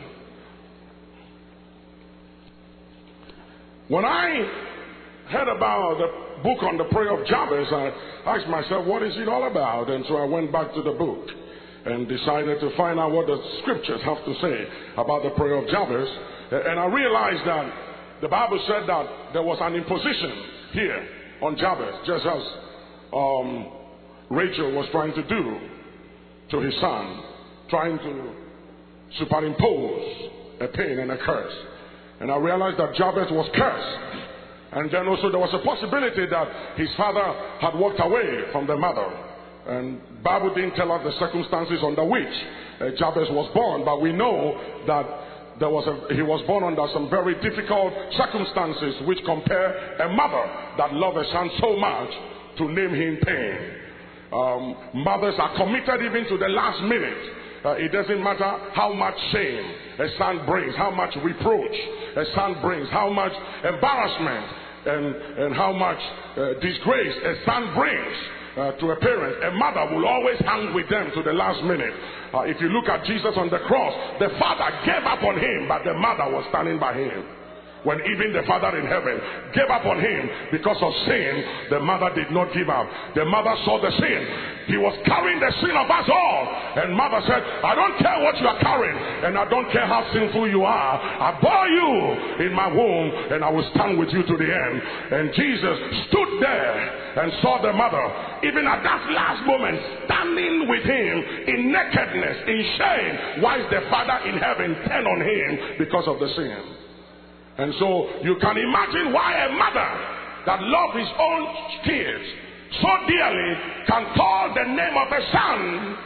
When I heard about the book on the prayer of Jabez, I asked myself, what is it all about? And so I went back to the book and decided to find out what the scriptures have to say about the prayer of Jabez. And I realized that the Bible said that there was an imposition here on Jabez, just as um, Rachel was trying to do to his son, trying to superimpose a pain and a curse. And I realized that Jabez was cursed. And then also there was a possibility that his father had walked away from the mother. And the Bible didn't tell us the circumstances under which uh, Jabez was born, but we know that there was a, he was born under some very difficult circumstances which compare a mother that loved a son so much to name him pain. Um, mothers are committed even to the last minute. Uh, it doesn't matter how much shame a son brings, how much reproach a son brings, how much embarrassment and, and how much uh, disgrace a son brings uh, to a parent. A mother will always hang with them to the last minute. Uh, if you look at Jesus on the cross, the father gave up on him, but the mother was standing by him. When even the Father in heaven gave up on him because of sin, the mother did not give up. The mother saw the sin. He was carrying the sin of us all. And mother said, I don't care what you are carrying, and I don't care how sinful you are. I bore you in my womb, and I will stand with you to the end. And Jesus stood there and saw the mother, even at that last moment, standing with him in nakedness, in shame, whilst the Father in heaven turned on him because of the sin. And so you can imagine why a mother that loved his own kids so dearly can call the name of a son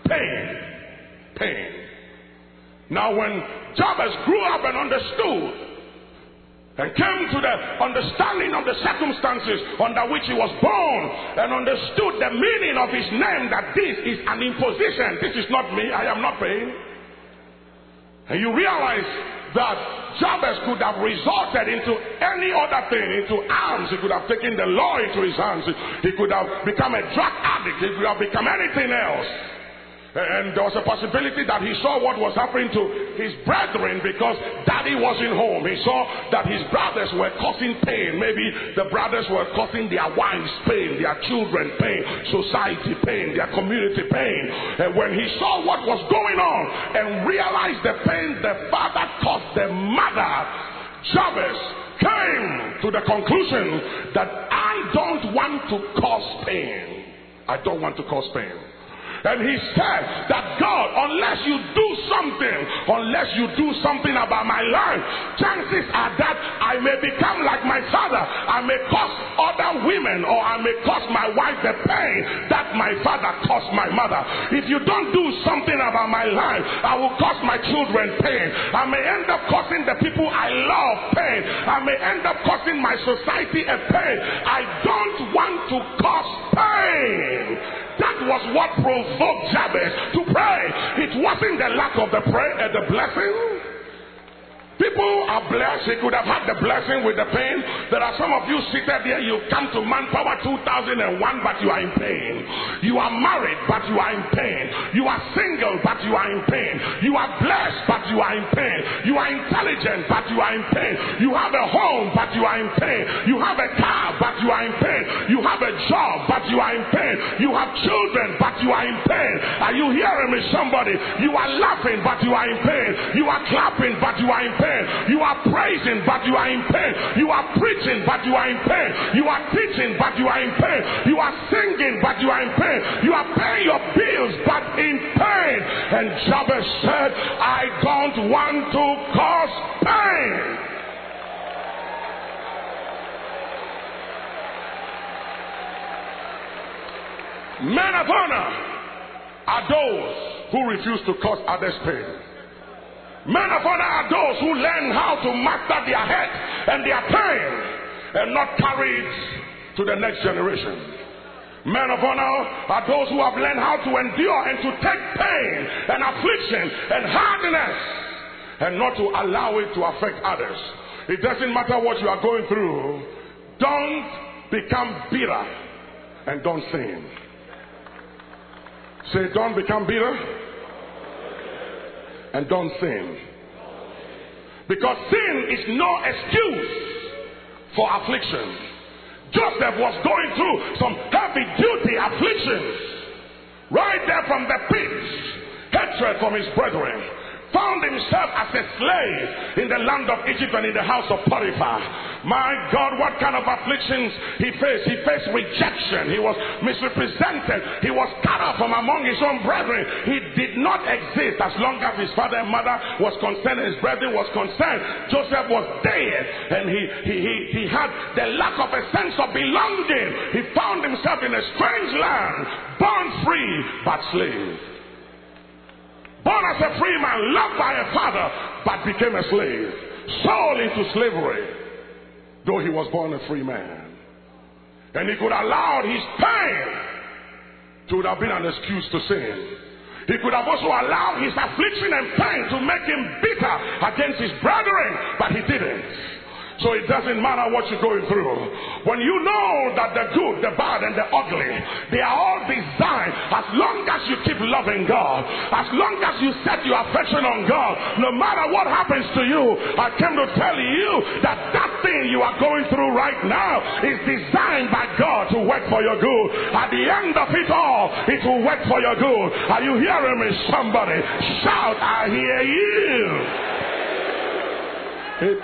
pain. Pain. Now when Jabez grew up and understood and came to the understanding of the circumstances under which he was born and understood the meaning of his name, that this is an imposition. This is not me. I am not paying. And you realize that Jabez could have resorted into any other thing, into arms. He could have taken the law into his hands. He could have become a drug addict. He could have become anything else. And there was a possibility that he saw what was happening to his brethren because daddy wasn't home. He saw that his brothers were causing pain. Maybe the brothers were causing their wives pain, their children pain, society pain, their community pain. And when he saw what was going on and realized the pain the father caused the mother, Jabez came to the conclusion that I don't want to cause pain. I don't want to cause pain. And he said that God, unless you do something, unless you do something about my life, chances are that I may become like my father. I may cause other women, or I may cause my wife the pain that my father caused my mother. If you don't do something about my life, I will cause my children pain. I may end up causing the people I love pain. I may end up causing my society a pain. I don't want to cause pain. That was what provoked Jabez to pray. It wasn't the lack of the pray, uh, the blessing. People are blessed. He could have had the blessing with the pain. There are some of you seated there. You come to Manpower two thousand one, but you are in pain. You are married, but you are in pain. You are single, but you are in pain. You are blessed, but you are in pain. You are intelligent, but you are in pain. You have a home, but you are in pain. You have a car, but you are in pain. You have a job, but you are in pain. You have children, but you are in pain. Are you hearing me, somebody? You are laughing, but you are in pain. You are clapping, but you are in pain. You are praising, but you are in pain. You are preaching, but you are in pain. You are teaching, but you are in pain. You are singing, but you are in pain. You are paying your bills, but in pain. And Jabez said, I don't want to cause pain. Men of honor are those who refuse to cause others pain. Men of honor are those who learn how to master their head and their pain and not carry it to the next generation. Men of honor are those who have learned how to endure and to take pain and affliction and hardness and not to allow it to affect others. It doesn't matter what you are going through. Don't become bitter and don't sin. Say, don't become bitter and don't sin. Because sin is no excuse for affliction. Joseph was going through some heavy duty afflictions. Right there from the pit. Hatred from his brethren. Found himself as a slave in the land of Egypt and in the house of Potiphar. My God, what kind of afflictions he faced? He faced rejection. He was misrepresented. He was cut off from among his own brethren. He did not exist as long as his father and mother was concerned, his brethren was concerned. Joseph was dead, and he, he, he, he had the lack of a sense of belonging. He found himself in a strange land, born free but slave. Born as a free man, loved by a father, but became a slave. Sold into slavery, though he was born a free man. And he could have allowed his pain to have been an excuse to sin. He could have also allowed his affliction and pain to make him bitter against his brethren, but he didn't. So it doesn't matter what you're going through. When you know that the good, the bad, and the ugly, they are all designed, as long as you keep loving God, as long as you set your affection on God, no matter what happens to you, I came to tell you that that thing you are going through right now is designed by God to work for your good. At the end of it all, it will work for your good. Are you hearing me, somebody? Shout, I hear you. Jabez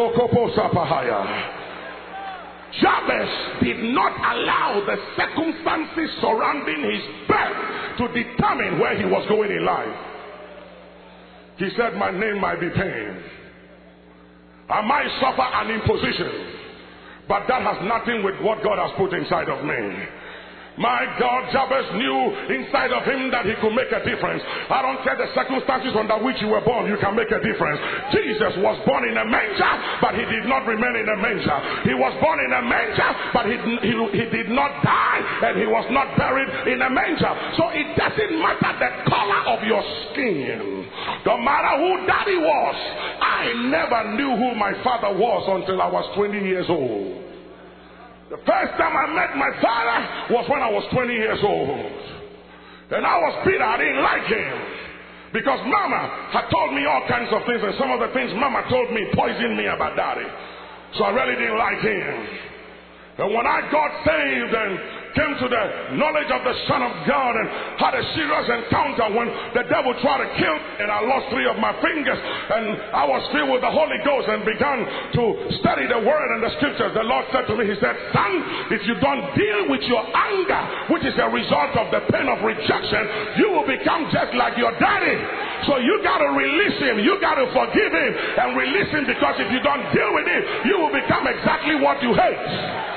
did not allow the circumstances surrounding his birth to determine where he was going in life. He said, my name might be pain. I might suffer an imposition, but that has nothing with what God has put inside of me. My God, Jabez knew inside of him that he could make a difference. I don't care the circumstances under which you were born, you can make a difference. Jesus was born in a manger, but he did not remain in a manger. He was born in a manger, but he, he, he did not die, and he was not buried in a manger. So it doesn't matter the color of your skin. No matter who daddy was. I never knew who my father was until I was twenty years old. The first time I met my father was when I was twenty years old. And I was bitter. I didn't like him. Because mama had told me all kinds of things. And some of the things mama told me poisoned me about daddy. So I really didn't like him. And when I got saved and came to the knowledge of the Son of God and had a serious encounter when the devil tried to kill me, and I lost three of my fingers, and I was filled with the Holy Ghost and began to study the Word and the Scriptures, the Lord said to me, he said, son, if you don't deal with your anger, which is a result of the pain of rejection, you will become just like your daddy. So you got to release him. You got to forgive him and release him, because if you don't deal with him, you will become exactly what you hate.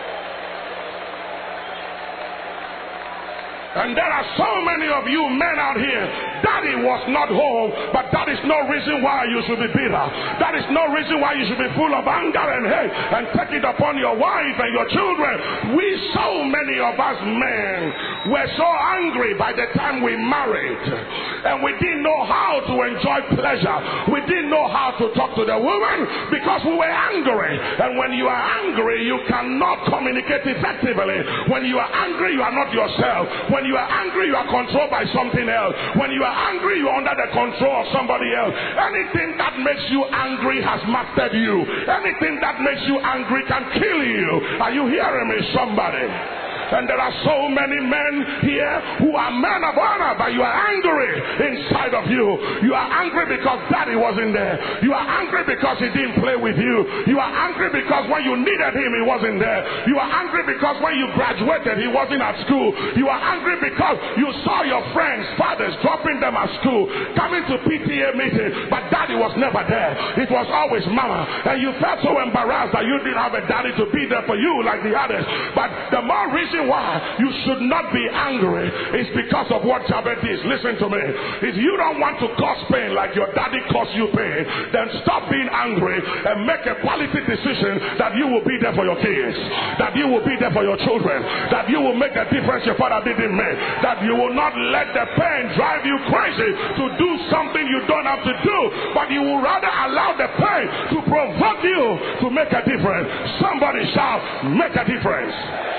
And there are so many of you men out here, daddy was not home, but that is no reason why you should be bitter. That is no reason why you should be full of anger and hate and take it upon your wife and your children. We, so many of us men, were so angry by the time we married, and we didn't know how to enjoy pleasure. We didn't know how to talk to the woman because we were angry. And when you are angry, you cannot communicate effectively. When you are angry, you are not yourself. When you are angry, you are controlled by something else. When you are angry, you are under the control of somebody else. Anything that makes you angry has mastered you. Anything that makes you angry can kill you. Are you hearing me, somebody? And there are so many men here who are men of honor, but you are angry inside of you. You are angry because daddy wasn't there. You are angry because he didn't play with you. You are angry because when you needed him, he wasn't there. You are angry because when you graduated, he wasn't at school. You are angry because you saw your friends, fathers, dropping them at school, coming to P T A meeting, but daddy was never there. It was always mama. And you felt so embarrassed that you didn't have a daddy to be there for you like the others. But the more reason why you should not be angry is because of what Jabez is. Listen to me. If you don't want to cause pain like your daddy caused you pain, then stop being angry and make a quality decision that you will be there for your kids, that you will be there for your children, that you will make a difference your father didn't make, that you will not let the pain drive you crazy to do something you don't have to do, but you will rather allow the pain to provoke you to make a difference. Somebody shout, make a difference.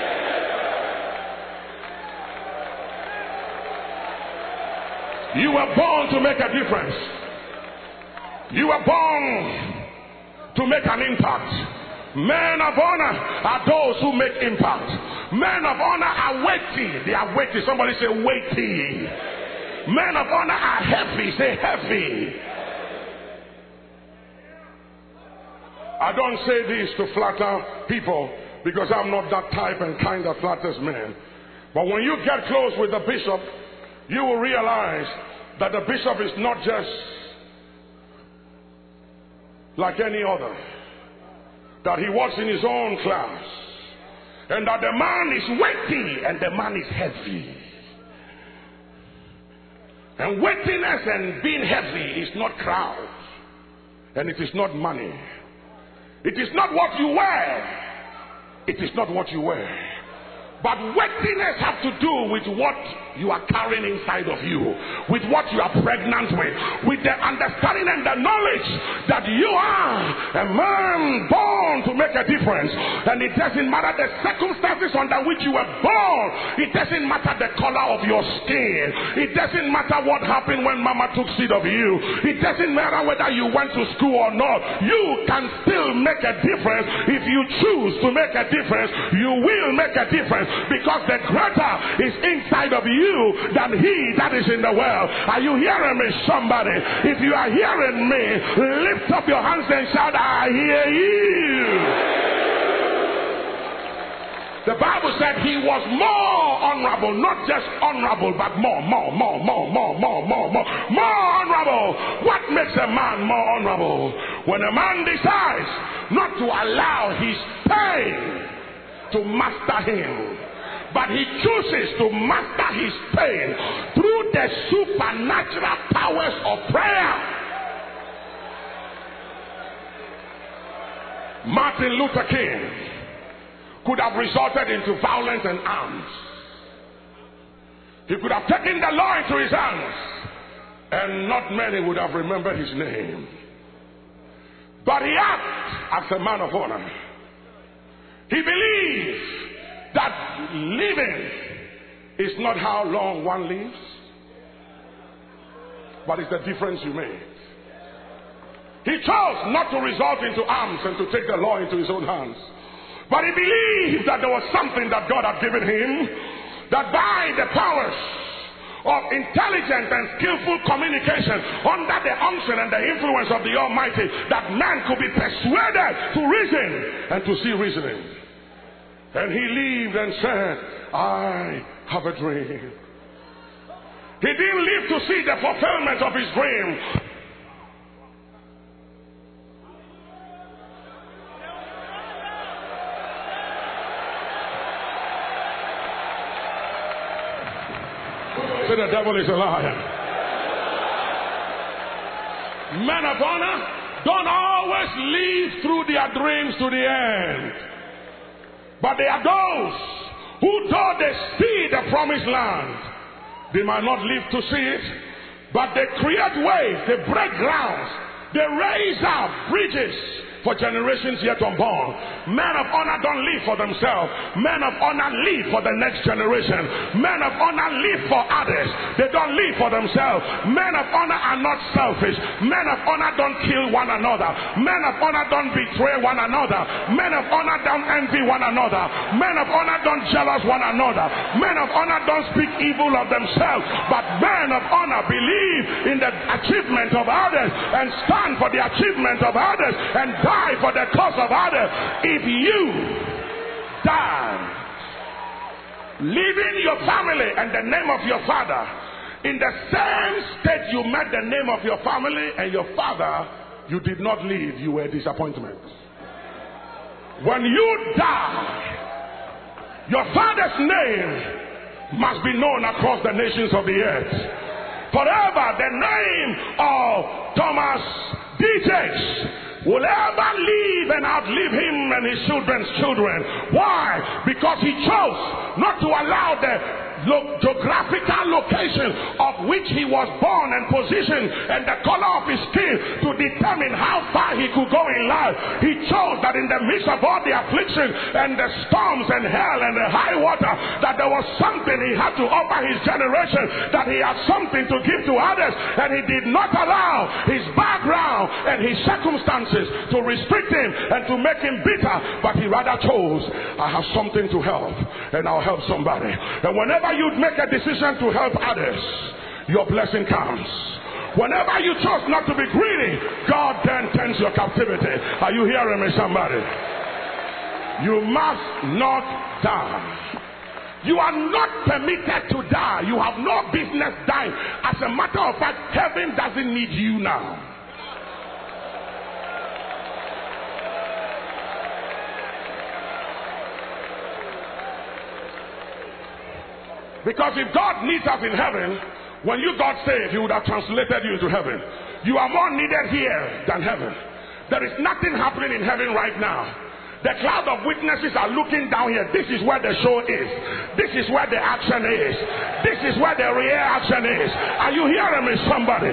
You were born to make a difference. You were born to make an impact. Men of honor are those who make impact. Men of honor are weighty. They are weighty. Somebody say weighty. Men of honor are heavy. Say heavy. I don't say this to flatter people, because I'm not that type and kind that flatters men. But when you get close with the bishop, you will realize that the bishop is not just like any other, that he walks in his own class, and that the man is weighty and the man is heavy. And weightiness and being heavy is not crowd, and it is not money. It is not what you wear. It is not what you wear. But weightiness has to do with what you are carrying inside of you, with what you are pregnant with, with the understanding and the knowledge that you are a man born to make a difference. And it doesn't matter the circumstances under which you were born. It doesn't matter the color of your skin. It doesn't matter what happened when mama took seed of you. It doesn't matter whether you went to school or not. You can still make a difference. If you choose to make a difference, you will make a difference. Because the greater is inside of you than he that is in the world. Are you hearing me, somebody? If you are hearing me, lift up your hands and shout, I hear you. The Bible said he was more honorable, not just honorable, but more, more, more, more, more, more, more, more, more honorable. What makes a man more honorable? When a man decides not to allow his pain to master him, but he chooses to master his pain through the supernatural powers of prayer. Martin Luther King could have resulted into violence and arms. He could have taken the law into his hands, and not many would have remembered his name. But he acted as a man of honor. He believed that living is not how long one lives, but it's the difference you make. He chose not to resort into arms and to take the law into his own hands. But he believed that there was something that God had given him, that by the powers of intelligent and skillful communication under the unction and the influence of the Almighty, that man could be persuaded to reason and to see reasoning. And he lived and said, I have a dream. He didn't live to see the fulfillment of his dream. So the devil is a liar. Men of honor don't always live through their dreams to the end. But they are those who, though they see the promised land, they might not live to see it, but they create ways, they break grounds, they raise up bridges for generations yet unborn. Men of honor don't live for themselves. Men of honor live for the next generation. Men of honor live for others. They don't live for themselves. Men of honor are not selfish. Men of honor don't kill one another. Men of honor don't betray one another. Men of honor don't envy one another. Men of honor don't jealous one another. Men of honor don't speak evil of themselves. But men of honor believe in the achievement of others and stand for the achievement of others and die for the cause of others. If you die leaving your family and the name of your father in the same state you met the name of your family and your father, you did not leave, you were a disappointment. When you die, your father's name must be known across the nations of the earth. Forever the name of Thomas D. Jakes will ever live and outlive him and his children's children. Why? Because he chose not to allow the lo- geographical location of which he was born and positioned and the color of his skin to determine how far he could go in life. He chose that in the midst of all the affliction and the storms and hell and the high water, that there was something he had to offer his generation, that he had something to give to others, and he did not allow his background and his circumstances to restrict him and to make him bitter, but he rather chose, I have something to help and I'll help somebody. And whenever you make a decision to help others, your blessing comes. Whenever you chose not to be greedy, God then turns your captivity. Are you hearing me, somebody? You must not die. You are not permitted to die. You have no business dying. As a matter of fact, heaven doesn't need you now. Because if God needs us in heaven, when you got saved, He would have translated you into heaven. You are more needed here than heaven. There is nothing happening in heaven right now. The cloud of witnesses are looking down here. This is where the show is. This is where the action is. This is where the real action is. Are you hearing me, somebody?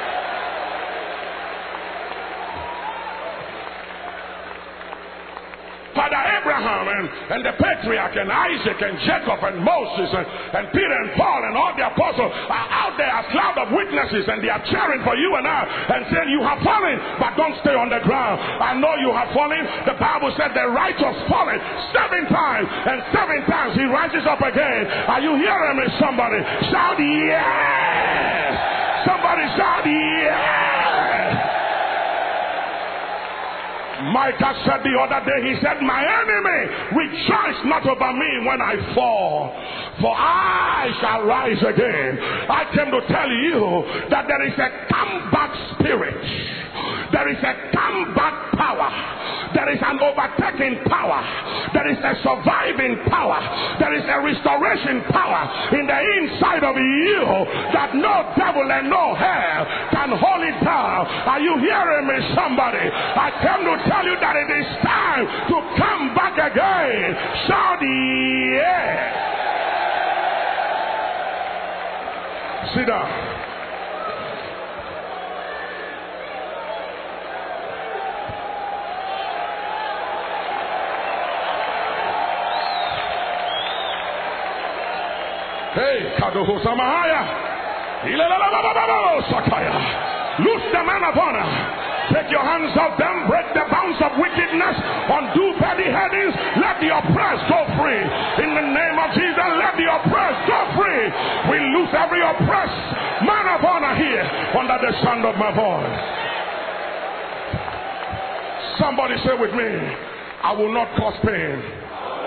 Father Abraham and, and the patriarch and Isaac and Jacob and Moses and, and Peter and Paul and all the apostles are out there as cloud of witnesses, and they are cheering for you and I and saying, you have fallen, but don't stay on the ground. I know you have fallen. The Bible said the righteous fallen seven times, and seven times he rises up again. Are you hearing me, somebody? Shout yes! Somebody shout yes! Micah said the other day, he said, my enemy rejoice not over me when I fall, for I shall rise again. I came to tell you that there is a comeback spirit. There is a comeback power. There is an overtaking power. There is a surviving power. There is a restoration power in the inside of you that no devil and no hell can hold it down. Are you hearing me, somebody? I came to tell you that it is time to come back again. Shout yeah. Sit down. Hey, Kadoho Samahaya. Sakaya. Loose the man of honor. Take your hands off them. Break the bounds of wickedness. Undo petty headings. Let the oppressed go free. In the name of Jesus, let the oppressed go free. We loose every oppressed man of honor here under the sound of my voice. Somebody say with me, I will not cause pain.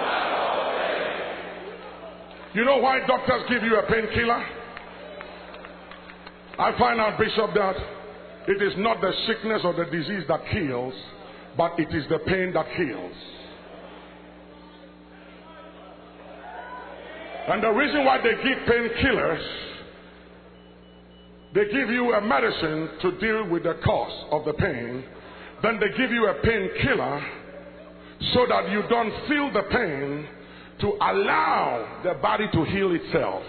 You know why doctors give you a painkiller? I find out, Bishop, that it is not the sickness or the disease that kills, but it is the pain that heals. And the reason why they give painkillers, they give you a medicine to deal with the cause of the pain. Then they give you a painkiller so that you don't feel the pain, to allow the body to heal itself.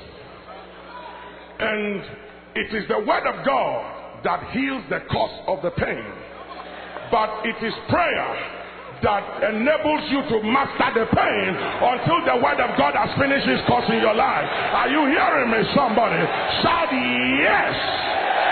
And it is the word of God that heals the cause of the pain. But it is prayer that enables you to master the pain until the word of God has finished its course in your life. Are you hearing me, somebody? Shout yes.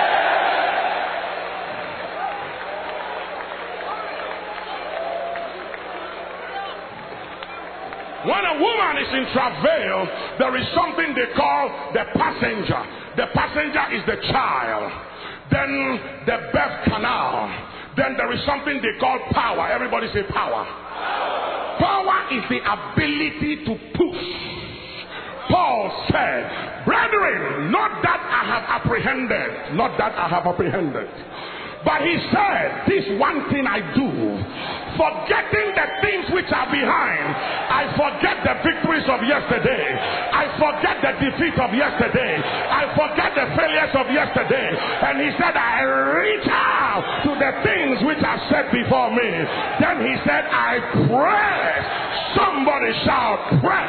When a woman is in travail, there is something they call the passenger. The passenger is the child. Then the birth canal. Then there is something they call power. Everybody say power. Power is the ability to push. Paul said, brethren, not that I have apprehended, not that I have apprehended, but he said, this one thing I do, forgetting the things which are behind, I forget the victories of yesterday. I forget the defeat of yesterday. I forget the failures of yesterday. And he said, I reach out to the things which are set before me. Then he said, I press. Somebody shout, press.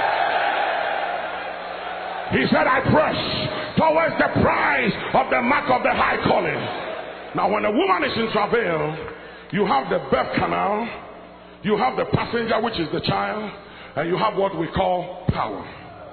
He said, I press towards the prize of the mark of the high calling. Now, when a woman is in travail, you have the birth canal, you have the passenger, which is the child, and you have what we call power.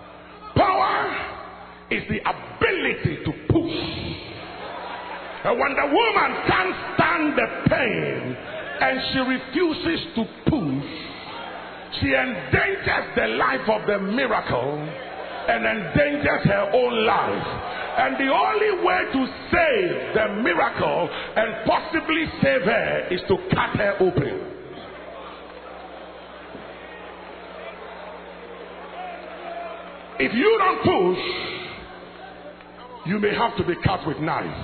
Power is the ability to push. And when the woman can't stand the pain and she refuses to push, she endangers the life of the miracle and endangers her own life. And the only way to save the miracle and possibly save her is to cut her open. If you don't push, you may have to be cut with knife.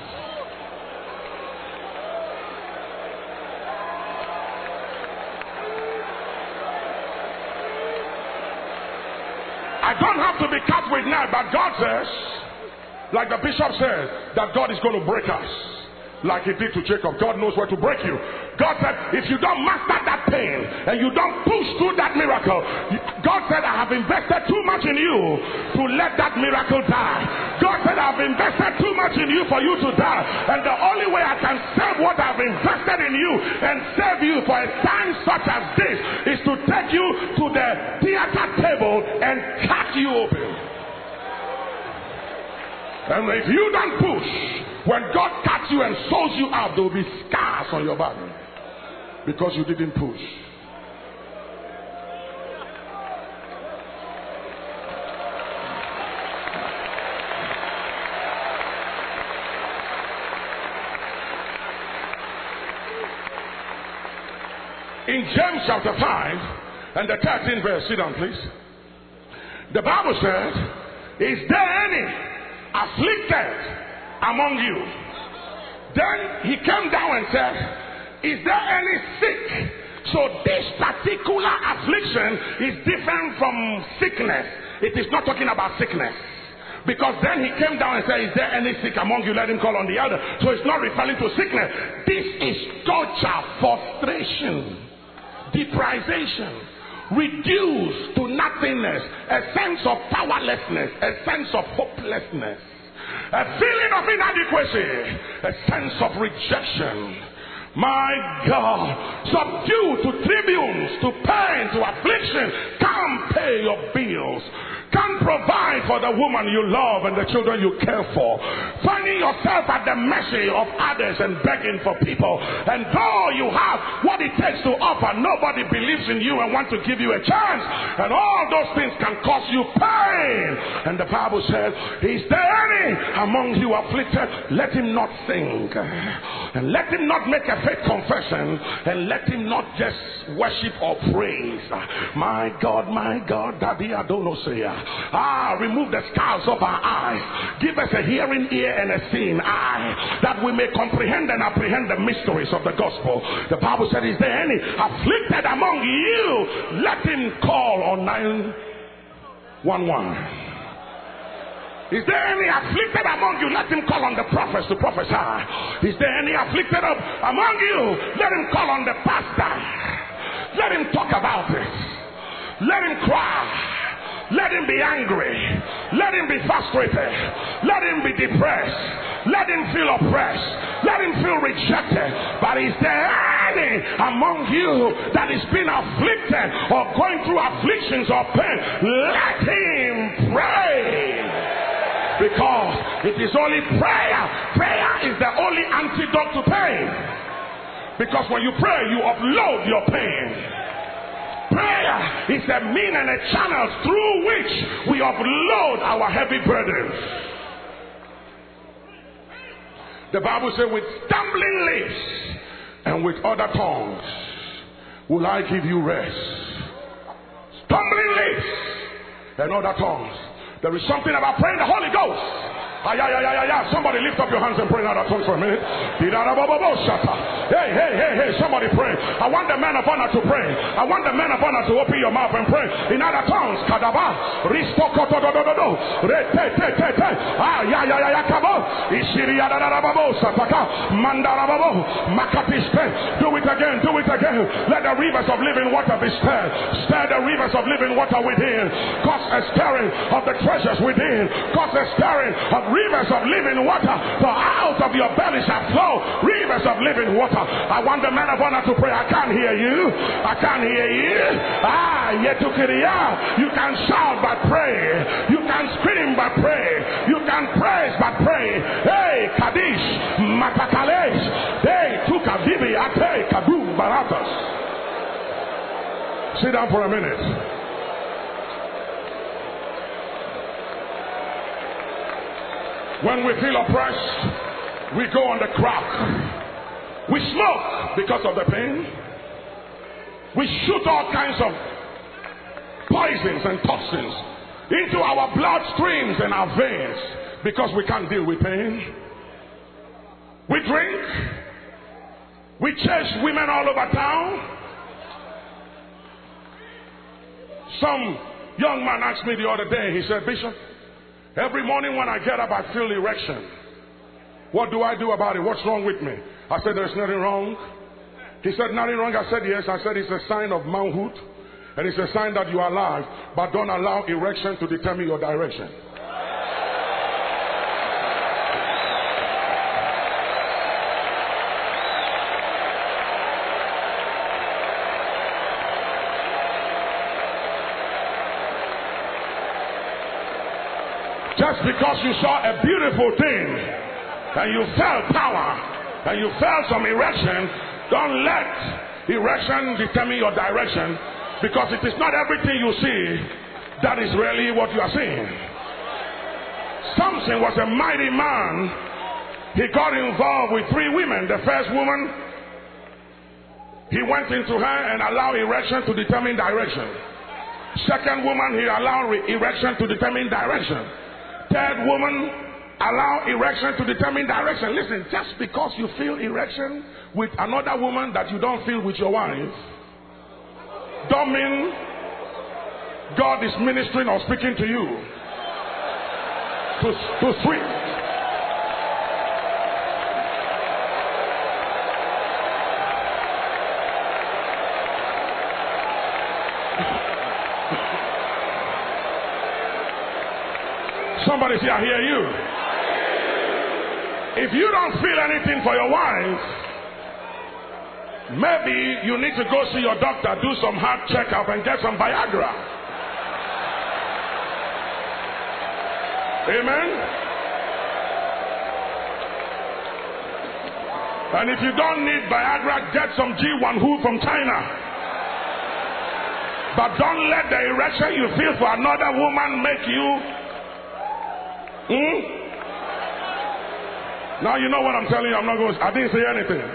I don't have to be cut with knife, but God says, like the bishop said, that God is going to break us. Like he did to Jacob. God knows where to break you. God said, if you don't master that pain and you don't push through that miracle, God said, I have invested too much in you to let that miracle die. God said, I have invested too much in you for you to die. And the only way I can save what I have invested in you and save you for a time such as this is to take you to the theater table and cut you open. And if you don't push, when God cuts you and sews you out, there will be scars on your body because you didn't push. in James chapter five and the thirteenth verse, sit down please. The Bible says, is there any afflicted among you? Then he came down and said, is there any sick? So this particular affliction is different from sickness. It is not talking about sickness. Because then he came down and said, is there any sick among you? Let him call on the elder. So it's not referring to sickness. This is torture, frustration, deprivation, reduced to nothingness, a sense of powerlessness, a sense of hopelessness, a feeling of inadequacy, a sense of rejection. My God, subdue to tribunes, to pain, to affliction. Come pay your bills. Come provide for the woman you love and the children you care for. Finding yourself at the mercy of others and begging for people. And though you have what it takes to offer, nobody believes in you and wants to give you a chance. And all those things can cause you pain. And the Bible says, is there any among you afflicted? Let him not sing. And let him not make a faith confession. And let him not just worship or praise. My God, my God, Daddy, I don't know, say ya. Ah, remove the scales of our eyes. Give us a hearing ear and a seeing eye, that we may comprehend and apprehend the mysteries of the gospel. The Bible said, is there any afflicted among you? Let him call on nine one one. Is there any afflicted among you? Let him call on the prophets to prophesy. Is there any afflicted among you? Let him call on the pastor. Let him talk about it. Let him cry. Let him be angry. Let him be frustrated. Let him be depressed. Let him feel oppressed. Let him feel rejected. But is there any among you that is being afflicted or going through afflictions or pain? Let him pray. Because it is only prayer. Prayer is the only antidote to pain. Because when you pray, you upload your pain. Prayer is a mean and a channel through which we offload our heavy burdens. The Bible says, with stumbling lips and with other tongues will I give you rest. Stumbling lips and other tongues. There is something about praying the Holy Ghost. Ay, ay, ay, ay, ay. Somebody lift up your hands and pray in other tongues for a minute. Hey, hey, hey, hey, somebody pray. I want the man of honor to pray. I want the man of honor to open your mouth and pray in other tongues. Kadaba, risto koto do do do do, re te te te te. Ah, ya ya ya ya kabo. Ishiri ya da da da babo sataka, mandara babo, makatiste. Do it again, do it again. Let the rivers of living water be stirred. Stir the rivers of living water within. Cause a stirring of the treasures within. Cause a stirring of rivers of living water. For out of your belly shall flow rivers of living water. I want the man of honor to pray. I can't hear you. I can't hear you. Ah, yetukiria. You can shout but pray. You can scream but pray. You can praise but pray. Hey, Kadish, Matakalesh. Hey, Tukabibi, Ate, Kadu, Baratas. Sit down for a minute. When we feel oppressed, we go on the crack. We smoke because of the pain. We shoot all kinds of poisons and toxins into our bloodstreams and our veins because we can't deal with pain. We drink. We chase women all over town. Some young man asked me the other day, he said, Bishop, every morning when I get up, I feel erection. What do I do about it? What's wrong with me? I said, there's nothing wrong. He said, nothing wrong. I said, yes. I said, it's a sign of manhood. And it's a sign that you are alive. But don't allow erection to determine your direction. Just because you saw a beautiful thing and you felt power and you felt some erection, don't let erection determine your direction, because it is not everything you see that is really what you are seeing. Samson was a mighty man. He got involved with three women. The first woman He went into her and allowed erection to determine direction. Second woman, he allowed erection to determine direction. Third woman, allow erection to determine direction. Listen, just because you feel erection with another woman that you don't feel with your wife, don't mean God is ministering or speaking to you. To, to switch. Somebody say, I hear you. If you don't feel anything for your wife, maybe you need to go see your doctor, do some heart checkup, and get some Viagra. Amen. And if you don't need Viagra, get some G one Hu from China. But don't let the erection you feel for another woman make you. Hmm? Now you know what I'm telling you. I'm not going to, I didn't say anything.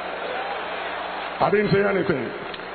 I didn't say anything.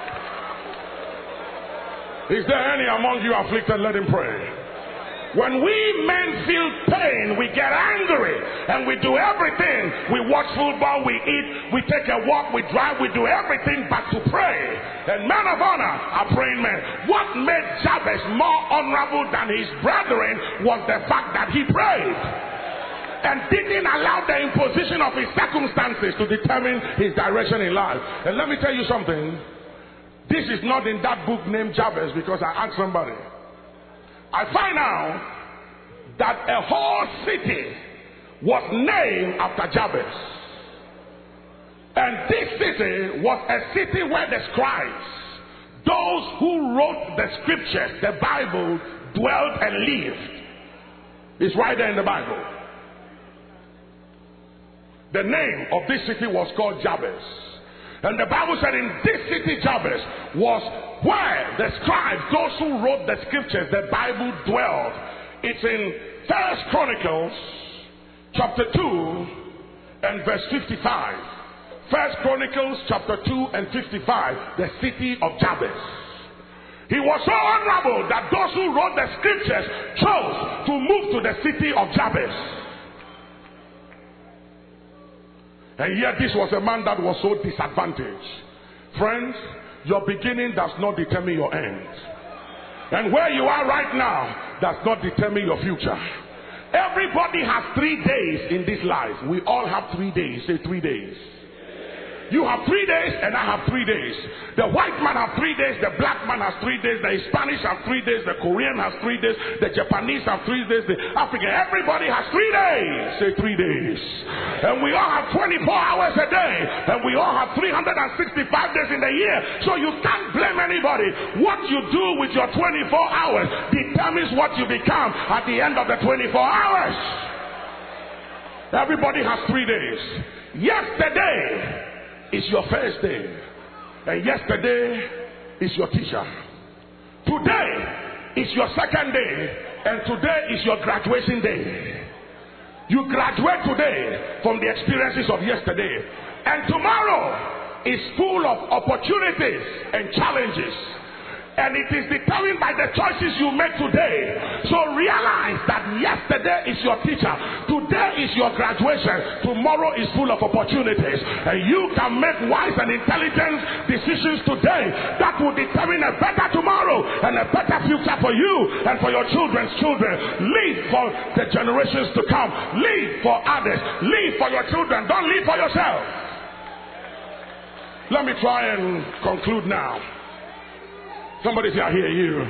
Is there any among you afflicted? Let him pray. When we men feel pain, we get angry and we do everything. We watch football, we eat, we take a walk, we drive, we do everything but to pray. And men of honor are praying men. What made Jabez more honorable than his brethren was the fact that he prayed and didn't allow the imposition of his circumstances to determine his direction in life. And let me tell you something. This is not in that book named Jabez, because I asked somebody. I find out that a whole city was named after Jabez. And this city was a city where the scribes, those who wrote the scriptures, the Bible, dwelt and lived. It's right there in the Bible. The name of this city was called Jabez. And the Bible said in this city, Jabez, was where the scribes, those who wrote the scriptures, the Bible, dwelled. It's in First Chronicles chapter two and verse fifty-five. First Chronicles chapter two and fifty-five, the city of Jabez. He was so honorable that those who wrote the scriptures chose to move to the city of Jabez. And yet this was a man that was so disadvantaged. Friends, your beginning does not determine your end. And where you are right now does not determine your future. Everybody has three days in this life. We all have three days. Say three days. You have three days and I have three days. The white man has three days, the black man has three days, the Spanish has three days, the Korean has three days, the Japanese have three days, the African, everybody has three days. Say three days. And we all have twenty-four hours a day, and we all have three hundred sixty-five days in the year. So you can't blame anybody. What you do with your twenty-four hours determines what you become at the end of the twenty-four hours. Everybody has three days. Yesterday is your first day, and yesterday is your teacher. Today is your second day, and today is your graduation day. You graduate today from the experiences of yesterday, and tomorrow is full of opportunities and challenges. And it is determined by the choices you make today. So realize that yesterday is your teacher. Today is your graduation. Tomorrow is full of opportunities. And you can make wise and intelligent decisions today that will determine a better tomorrow and a better future for you and for your children's children. Live for the generations to come. Live for others. Live for your children. Don't live for yourself. Let me try and conclude now. Somebody say, I hear you.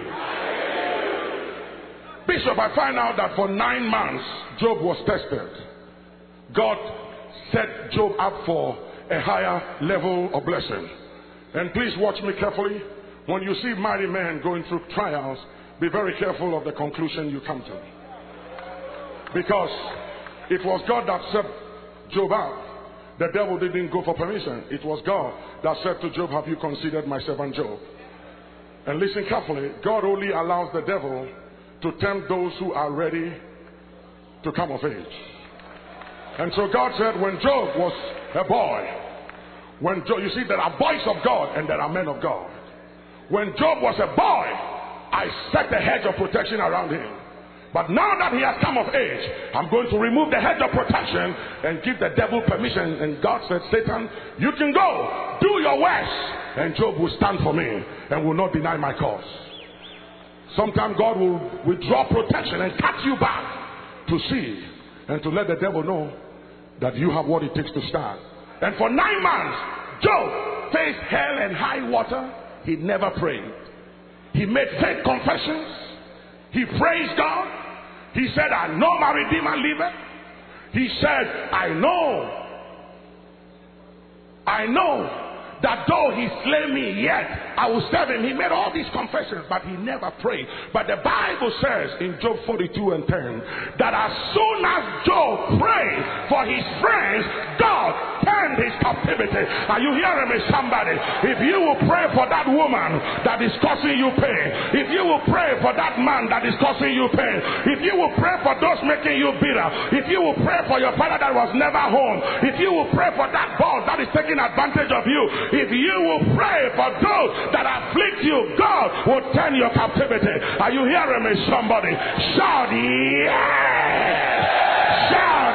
Bishop, I find out that for nine months, Job was tested. God set Job up for a higher level of blessing. And please watch me carefully. When you see mighty men going through trials, be very careful of the conclusion you come to. Because it was God that set Job up. The devil didn't go for permission. It was God that said to Job, have you considered my servant Job? And listen carefully, God only allows the devil to tempt those who are ready to come of age. And so God said when Job was a boy, When Job, you see, there are boys of God and there are men of God. When Job was a boy, I set a hedge of protection around him. But now that he has come of age, I'm going to remove the hedge of protection and give the devil permission. And God said, Satan, you can go, do your worst, and Job will stand for me and will not deny my cause. Sometimes God will withdraw protection and cut you back to see and to let the devil know that you have what it takes to stand. And for nine months, Job faced hell and high water. He never prayed. He made faith confessions. He praised God. He said, I know my Redeemer liveth. He said, I know. I know that though he slay me, yet I will serve him. He made all these confessions, but he never prayed. But the Bible says in Job forty-two and ten that as soon as Job prayed for his friends, God turned his captivity. Are you hearing me, somebody? If you will pray for that woman that is causing you pain, if you will pray for that man that is causing you pain, if you will pray for those making you bitter, if you will pray for your father that was never home, if you will pray for that boss that is taking advantage of you, if you will pray for those that afflict you, God will turn your captivity. Are you hearing me, somebody? Shout yes! Shout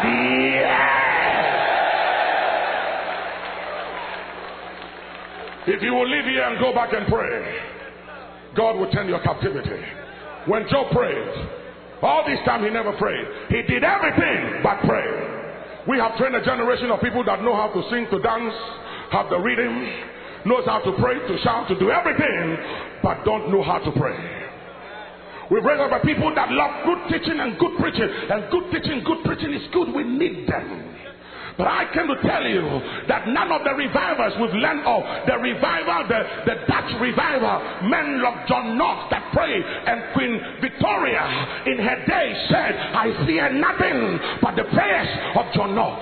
yes! If you will leave here and go back and pray, God will turn your captivity. When Job prayed, all this time he never prayed. He did everything but pray. We have trained a generation of people that know how to sing, to dance, have the rhythm, knows how to pray, to shout, to do everything, but don't know how to pray. We've raised up people that love good teaching and good preaching, and good teaching, good preaching is good. We need them. But I came to tell you that none of the revivers we've learned of, the revival, the, the Dutch revival, men like John Knox that prayed, and Queen Victoria in her day said, I fear nothing but the prayers of John Knox.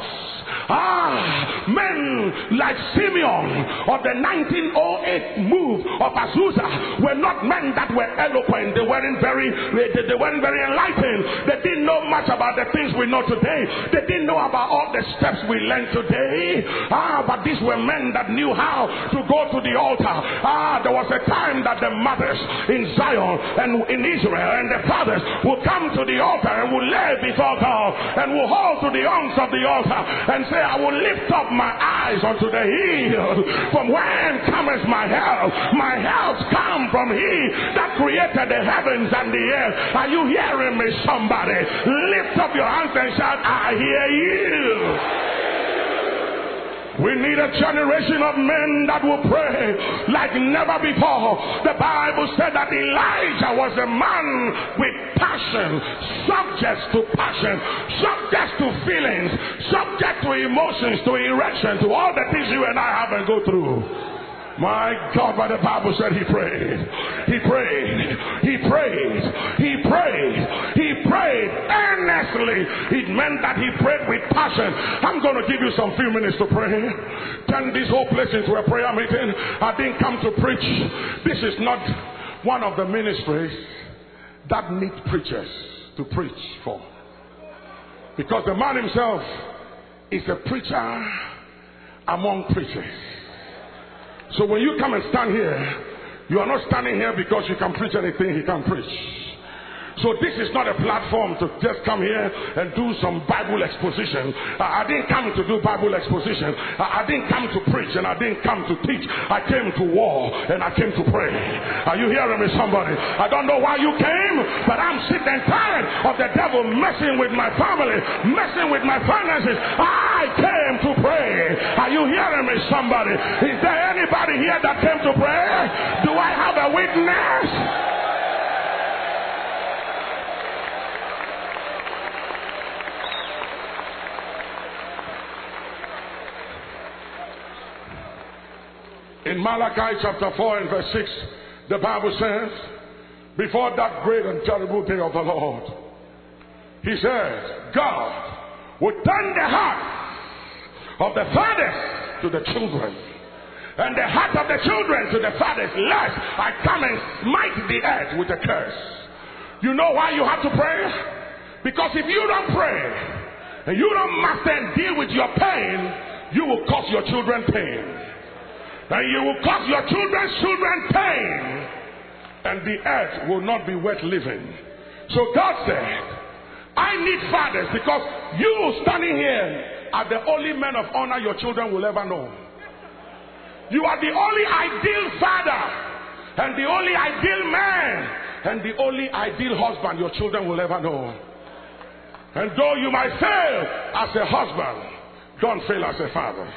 Ah, men like Simeon of the nineteen oh eight move of Azusa were not men that were eloquent. They weren't very, they, they weren't very enlightened. They didn't know much about the things we know today. They didn't know about all the steps we learn today. Ah, but these were men that knew how to go to the altar. Ah, there was a time that the mothers in Zion and in Israel and the fathers would come to the altar and would lay before God and would hold to the arms of the altar and say, I will lift up my eyes unto the hill. From whence cometh my help? My help come from he that created the heavens and the earth. Are you hearing me, somebody? Lift up your hands and shout, I hear you. We need a generation of men that will pray like never before. The Bible said that Elijah was a man with passion, subject to passion, subject to feelings, subject to emotions, to erection, to all the things you and I have and go through. My God, but the Bible said he prayed. He prayed. He prayed. He prayed. He prayed earnestly. It meant that he prayed with passion. I'm going to give you some few minutes to pray. Turn this whole place into a prayer meeting. I didn't come to preach. This is not one of the ministries that need preachers to preach for. Because the man himself is a preacher among preachers. So when you come and stand here, you are not standing here because you can preach anything he can preach. So this is not a platform to just come here and do some Bible exposition. I, I didn't come to do Bible exposition. I, I didn't come to preach and I didn't come to teach. I came to war and I came to pray. Are you hearing me, somebody? I don't know why you came, but I'm sick and tired of the devil messing with my family, messing with my finances. I came to pray. Are you hearing me, somebody? Is there anybody here that came to pray? Do I have a witness? In Malachi chapter four and verse six, the Bible says, before that great and terrible day of the Lord, he says, God will turn the heart of the fathers to the children, and the heart of the children to the fathers, lest I come and smite the earth with a curse. You know why you have to pray? Because if you don't pray, and you don't master and deal with your pain, you will cause your children pain. And you will cause your children's children pain. And the earth will not be worth living. So God said, I need fathers, because you standing here are the only men of honor your children will ever know. You are the only ideal father, and the only ideal man, and the only ideal husband your children will ever know. And though you might fail as a husband, don't fail as a father.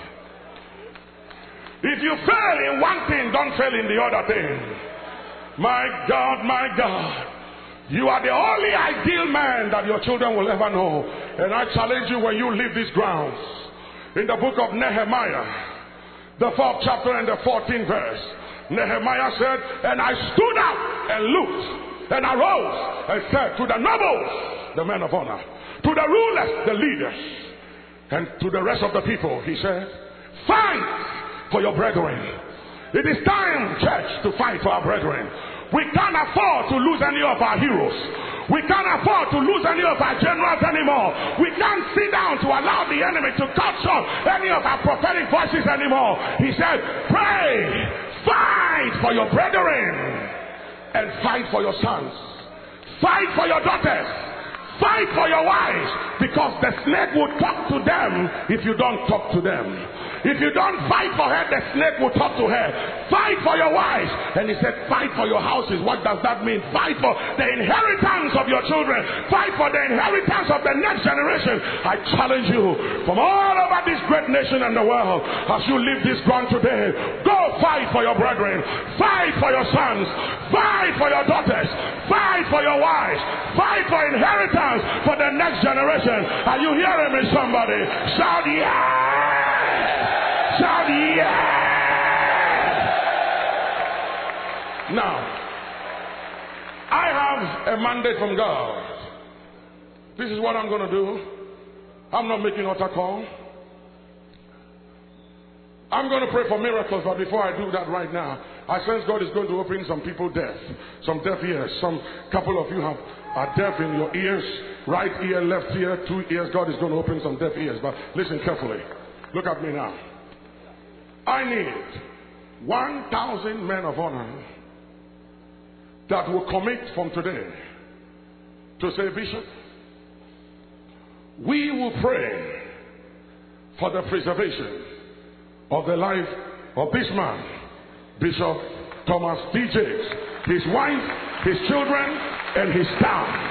If you fail in one thing, don't fail in the other thing. My God, my God, you are the only ideal man that your children will ever know. And I challenge you, when you leave these grounds, in the book of Nehemiah, the fourth chapter and the fourteenth verse, Nehemiah said, and I stood up and looked and arose and said to the nobles, the men of honor, to the rulers, the leaders, and to the rest of the people, he said, fight for your brethren. It is time, church, to fight for our brethren. We can't afford to lose any of our heroes. We can't afford to lose any of our generals anymore. We can't sit down to allow the enemy to cut short any of our prophetic voices anymore. He said, pray, fight for your brethren, and fight for your sons. Fight for your daughters. Fight for your wives, because the snake will talk to them if you don't talk to them. If you don't fight for her, the snake will talk to her. Fight for your wives. And he said, fight for your houses. What does that mean? Fight for the inheritance of your children. Fight for the inheritance of the next generation. I challenge you, from all over this great nation and the world, as you leave this ground today, go fight for your brethren. Fight for your sons. Fight for your daughters. Fight for your wives. Fight for inheritance for the next generation. Are you hearing me, somebody? Shout yeah! Shout yes! Now, I have a mandate from God. This is what I'm going to do. I'm not making altar call. I'm going to pray for miracles, but before I do that right now, I sense God is going to open some people deaf, some deaf ears. Some couple of you have are deaf in your ears, right ear, left ear, two ears. God is going to open some deaf ears. But listen carefully. Look at me now. I need one thousand men of honor that will commit from today to say, Bishop, we will pray for the preservation of the life of this man, Bishop Thomas D. Jakes, his wife, his children, and his staff.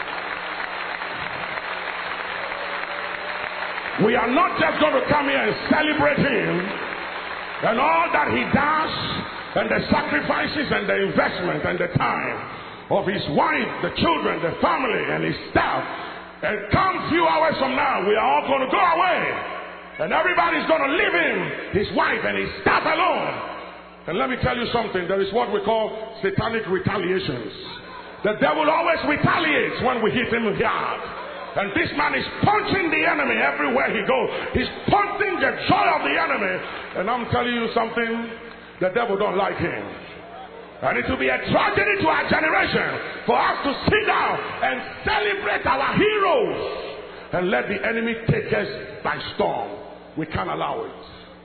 We are not just going to come here and celebrate him and all that he does, and the sacrifices and the investment and the time of his wife, the children, the family, and his staff. And come few hours from now, we are all going to go away, and everybody's going to leave him, his wife, and his staff alone. And let me tell you something, there is what we call satanic retaliations. The devil always retaliates when we hit him hard. And this man is punching the enemy everywhere he goes. He's punching the joy of the enemy. And I'm telling you something, the devil don't like him. And it will be a tragedy to our generation for us to sit down and celebrate our heroes and let the enemy take us by storm. We can't allow it.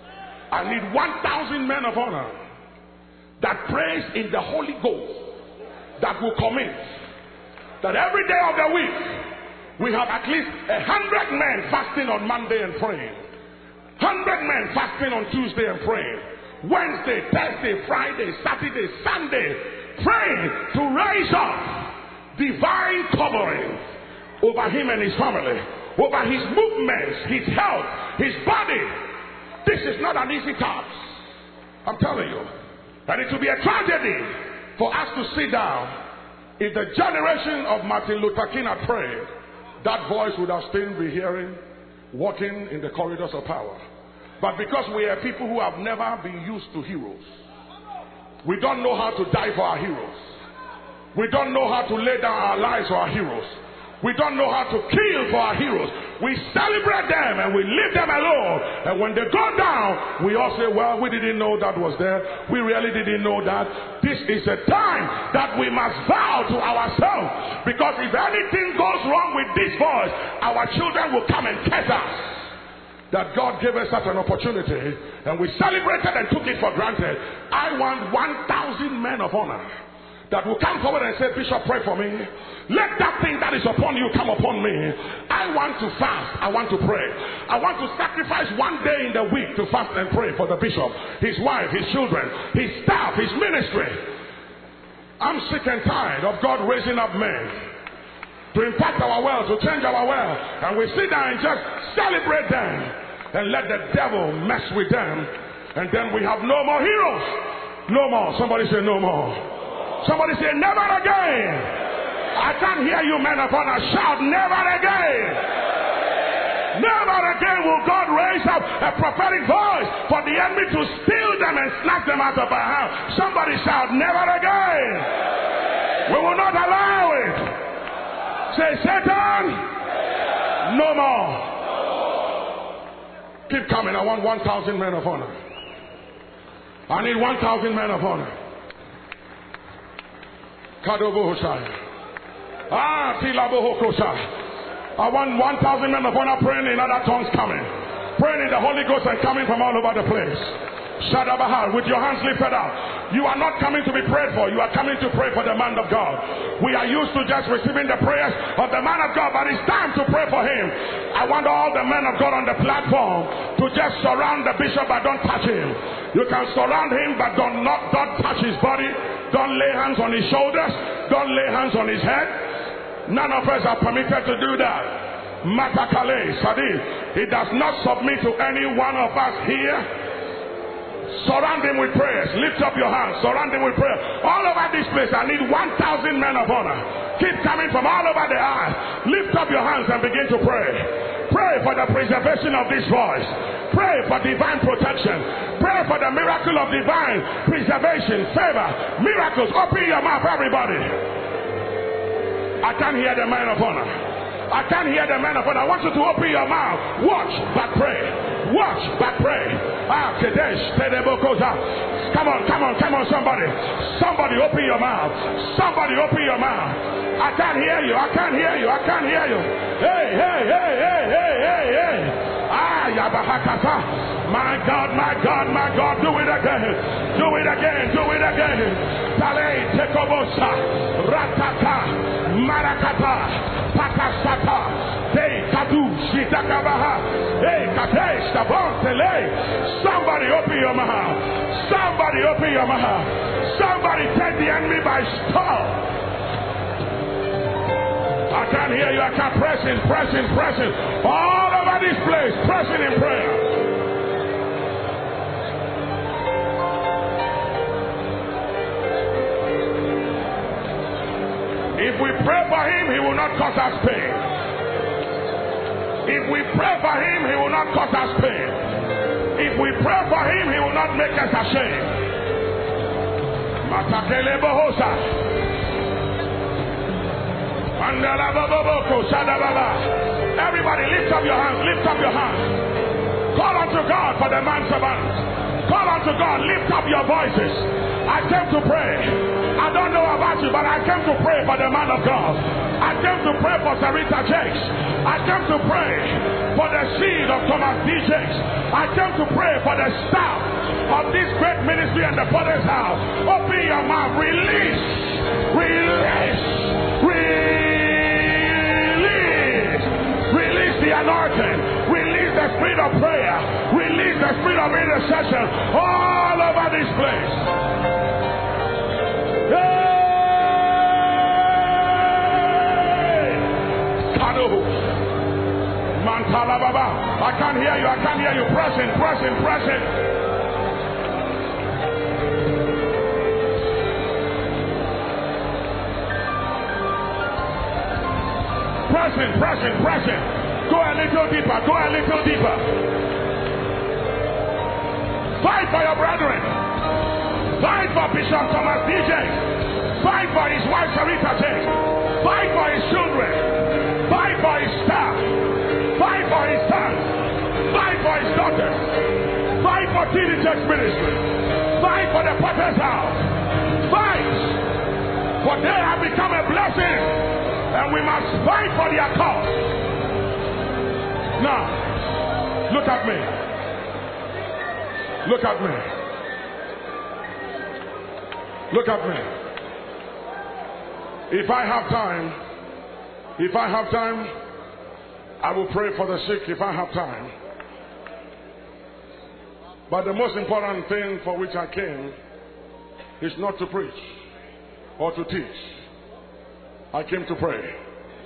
I need one thousand men of honor that prays in the Holy Ghost, that will commit, that every day of the week we have at least a hundred men fasting on Monday and praying. Hundred men fasting on Tuesday and praying. Wednesday, Thursday, Friday, Saturday, Sunday, praying to raise up divine covering over him and his family, over his movements, his health, his body. This is not an easy task, I'm telling you. And it will be a tragedy for us to sit down. If the generation of Martin Luther King had prayed, that voice would have still been hearing, walking in the corridors of power. But because we are people who have never been used to heroes, we don't know how to die for our heroes. We don't know how to lay down our lives for our heroes. We don't know how to kill for our heroes. We celebrate them and we leave them alone. And when they go down, we all say, well, we didn't know that was there. We really didn't know that. This is a time that we must vow to ourselves. Because if anything goes wrong with this voice, our children will come and curse us. that God gave us such an opportunity and we celebrated and took it for granted. I want one thousand men of honor that will come forward and say, Bishop, pray for me. Let that thing that is upon you come upon me. I want to fast. I want to pray. I want to sacrifice one day in the week to fast and pray for the bishop, his wife, his children, his staff, his ministry. I'm sick and tired of God raising up men to impact our world, to change our world. And we sit down and just celebrate them and let the devil mess with them. And then we have no more heroes. No more. Somebody say no more. Somebody say never again. I can't hear you, men of honor. Shout never again. Never again will God raise up a prophetic voice for the enemy to steal them and snatch them out of our house. Somebody shout never again. We will not allow it. Say Satan, no more. Keep coming. I want one thousand men of honor. I need one thousand men of honor. Ah, I want one thousand men of honor praying in other tongues coming. Praying in the Holy Ghost and coming from all over the place. Shadabahal, with your hands lifted up. You are not coming to be prayed for. You are coming to pray for the man of God. We are used to just receiving the prayers of the man of God, but it's time to pray for him. I want all the men of God on the platform to just surround the bishop, but don't touch him. You can surround him, but don't not don't touch his body. Don't lay hands on his shoulders. Don't lay hands on his head. None of us are permitted to do that. Matakale, Sadi. He does not submit to any one of us here. Surround him with prayers. Lift up your hands. Surround him with prayer. All over this place, I need one thousand men of honor. Keep coming from all over the earth. Lift up your hands and begin to pray. Pray for the preservation of this voice. Pray for divine protection. Pray for the miracle of divine preservation, favor, miracles. Open your mouth, everybody. I can't hear the man of honor. I can't hear the man of honor. I want you to open your mouth. Watch, but pray. Watch, but pray. Ah, Kadesh, Tedebokoza. Come on, come on, come on, somebody. Somebody open your mouth. Somebody open your mouth. I can't hear you. I can't hear you. I can't hear you. Hey, hey, hey, hey, hey, hey, hey. Ah, Yabahakata. My God, my God, my God. Do it again. Do it again. Do it again. Tale, Tekobosa. Ratata. Marakata. Pakasata. Hey, Kadu. Shitakabaha. Hey, Kadesh. Tabontele. Somebody open your mouth. Somebody open your mouth. Somebody take the enemy by storm. I can't hear you. I can't press in, press in, press in. All over this place, pressing in prayer. If we pray for him, he will not cause us pain. If we pray for him, he will not cause us pain. If we pray for him, he will not make us ashamed. Matakele bohosa. Everybody lift up your hands, lift up your hands. Call unto God for the manservant. Call unto God, lift up your voices. I came to pray. I don't know about you, but I came to pray for the man of God. I came to pray for Sarita Jakes. I came to pray for the seed of Thomas D. Jakes. I came to pray for the staff of this great ministry and the Father's house. Open your mouth, release, release, release. Release the anointing. Release the spirit of prayer. Release the spirit of intercession all over this place. Hey! Kado. Mantala Baba. I can't hear you. I can't hear you. Pressing, pressing, pressing. Pressing, pressing, pressing. Go a little deeper, go a little deeper. Fight for your brethren. Fight for Bishop Thomas D. Jakes. Fight for his wife Sarita Jakes. Fight for his children. Fight for his staff. Fight for his sons. Fight for his daughters. Fight for T D Jakes ministry. Fight for the Potter's house. Fight. For they have become a blessing. And we must fight for their cause. Now, Look at me. Look at me. Look at me. If I have time, if I have time, I will pray for the sick if I have time. But the most important thing for which I came is not to preach or to teach. I came to pray.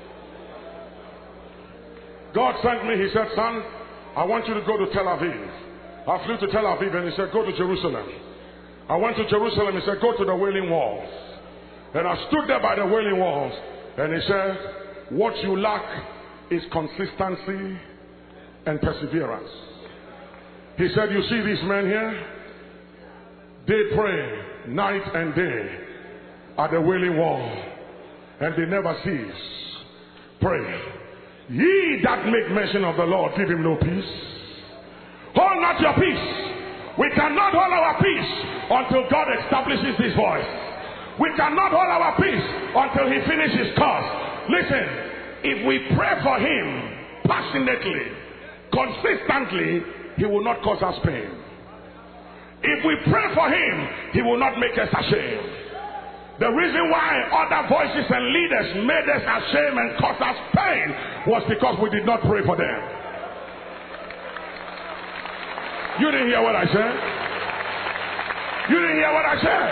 God sent me, he said, son, I want you to go to Tel Aviv. I flew to Tel Aviv and he said, go to Jerusalem. I went to Jerusalem, he said, go to the Wailing Walls. And I stood there by the Wailing Walls and he said, what you lack is consistency and perseverance. He said, you see these men here? They pray night and day at the Wailing Wall and they never cease. Pray. Ye that make mention of the Lord, give him no peace. Hold not your peace. We cannot hold our peace until God establishes his voice. We cannot hold our peace until he finishes his cause. Listen, if we pray for him passionately, consistently, he will not cause us pain. If we pray for him, he will not make us ashamed. The reason why other voices and leaders made us ashamed and caused us pain was because we did not pray for them. You didn't hear what I said? You didn't hear what I said?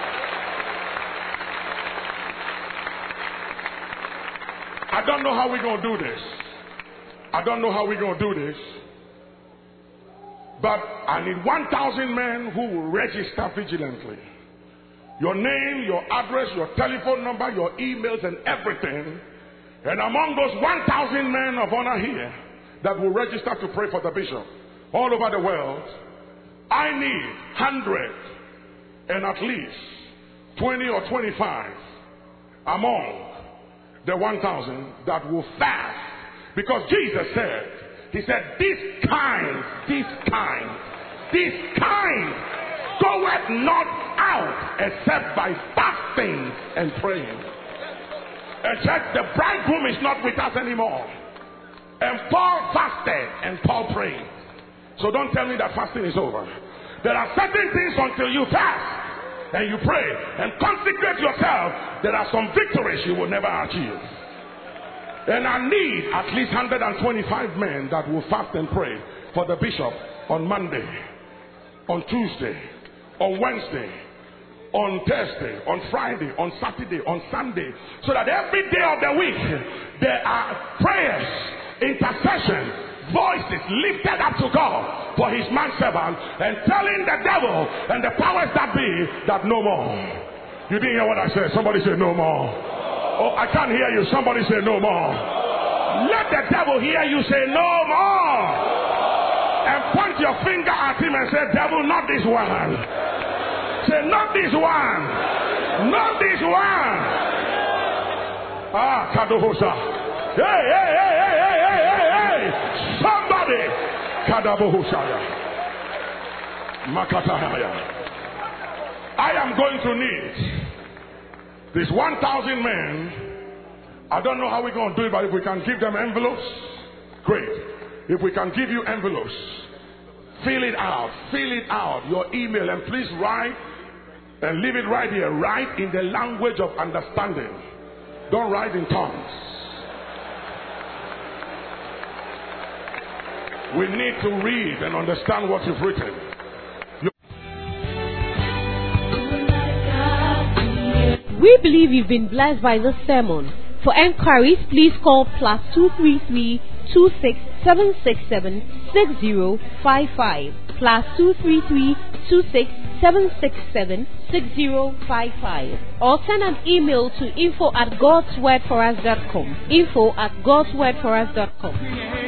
I don't know how we're going to do this. I don't know how we're going to do this. But I need one thousand men who will register vigilantly. Your name, your address, your telephone number, your emails and everything. And among those one thousand men of honor here that will register to pray for the bishop all over the world, I need one hundred and at least twenty or twenty-five among the one thousand that will fast. Because Jesus said, he said, this kind, this kind, this kind goeth not out except by fasting and praying. And church, the bridegroom is not with us anymore. And Paul fasted and Paul prayed. So don't tell me that fasting is over. There are certain things until you fast and you pray and consecrate yourself, there are some victories you will never achieve. And I need at least one hundred twenty-five men that will fast and pray for the bishop on Monday, on Tuesday, on Wednesday, on Thursday, on Friday, on Saturday, on Sunday, so that every day of the week there are prayers, intercession, voices lifted up to God for his manservant and telling the devil and the powers that be that no more. You didn't hear what I said? Somebody say no more. Oh, I can't hear you. Somebody say no more. Let the devil hear you say no more. And point your finger at him and say, devil, not this one. Say, not this one. Not this one. Ah, Kadohosa. Hey, hey, hey, hey, hey, hey, hey, hey. Somebody. Kadabohosaya. Makatahaya. I am going to need this one thousand men. I don't know how we're going to do it, but if we can give them envelopes, great. If we can give you envelopes, fill it out, fill it out, your email, and please write and leave it right here. Write in the language of understanding. Don't write in tongues. We need to read and understand what you've written. We believe you've been blessed by this sermon. For enquiries, please call plus two three three two six seven six seven six zero five five plus two three three two six seven six seven six zero five five or send an email to info at godswordforus dot com. Info at godswordforus dot com.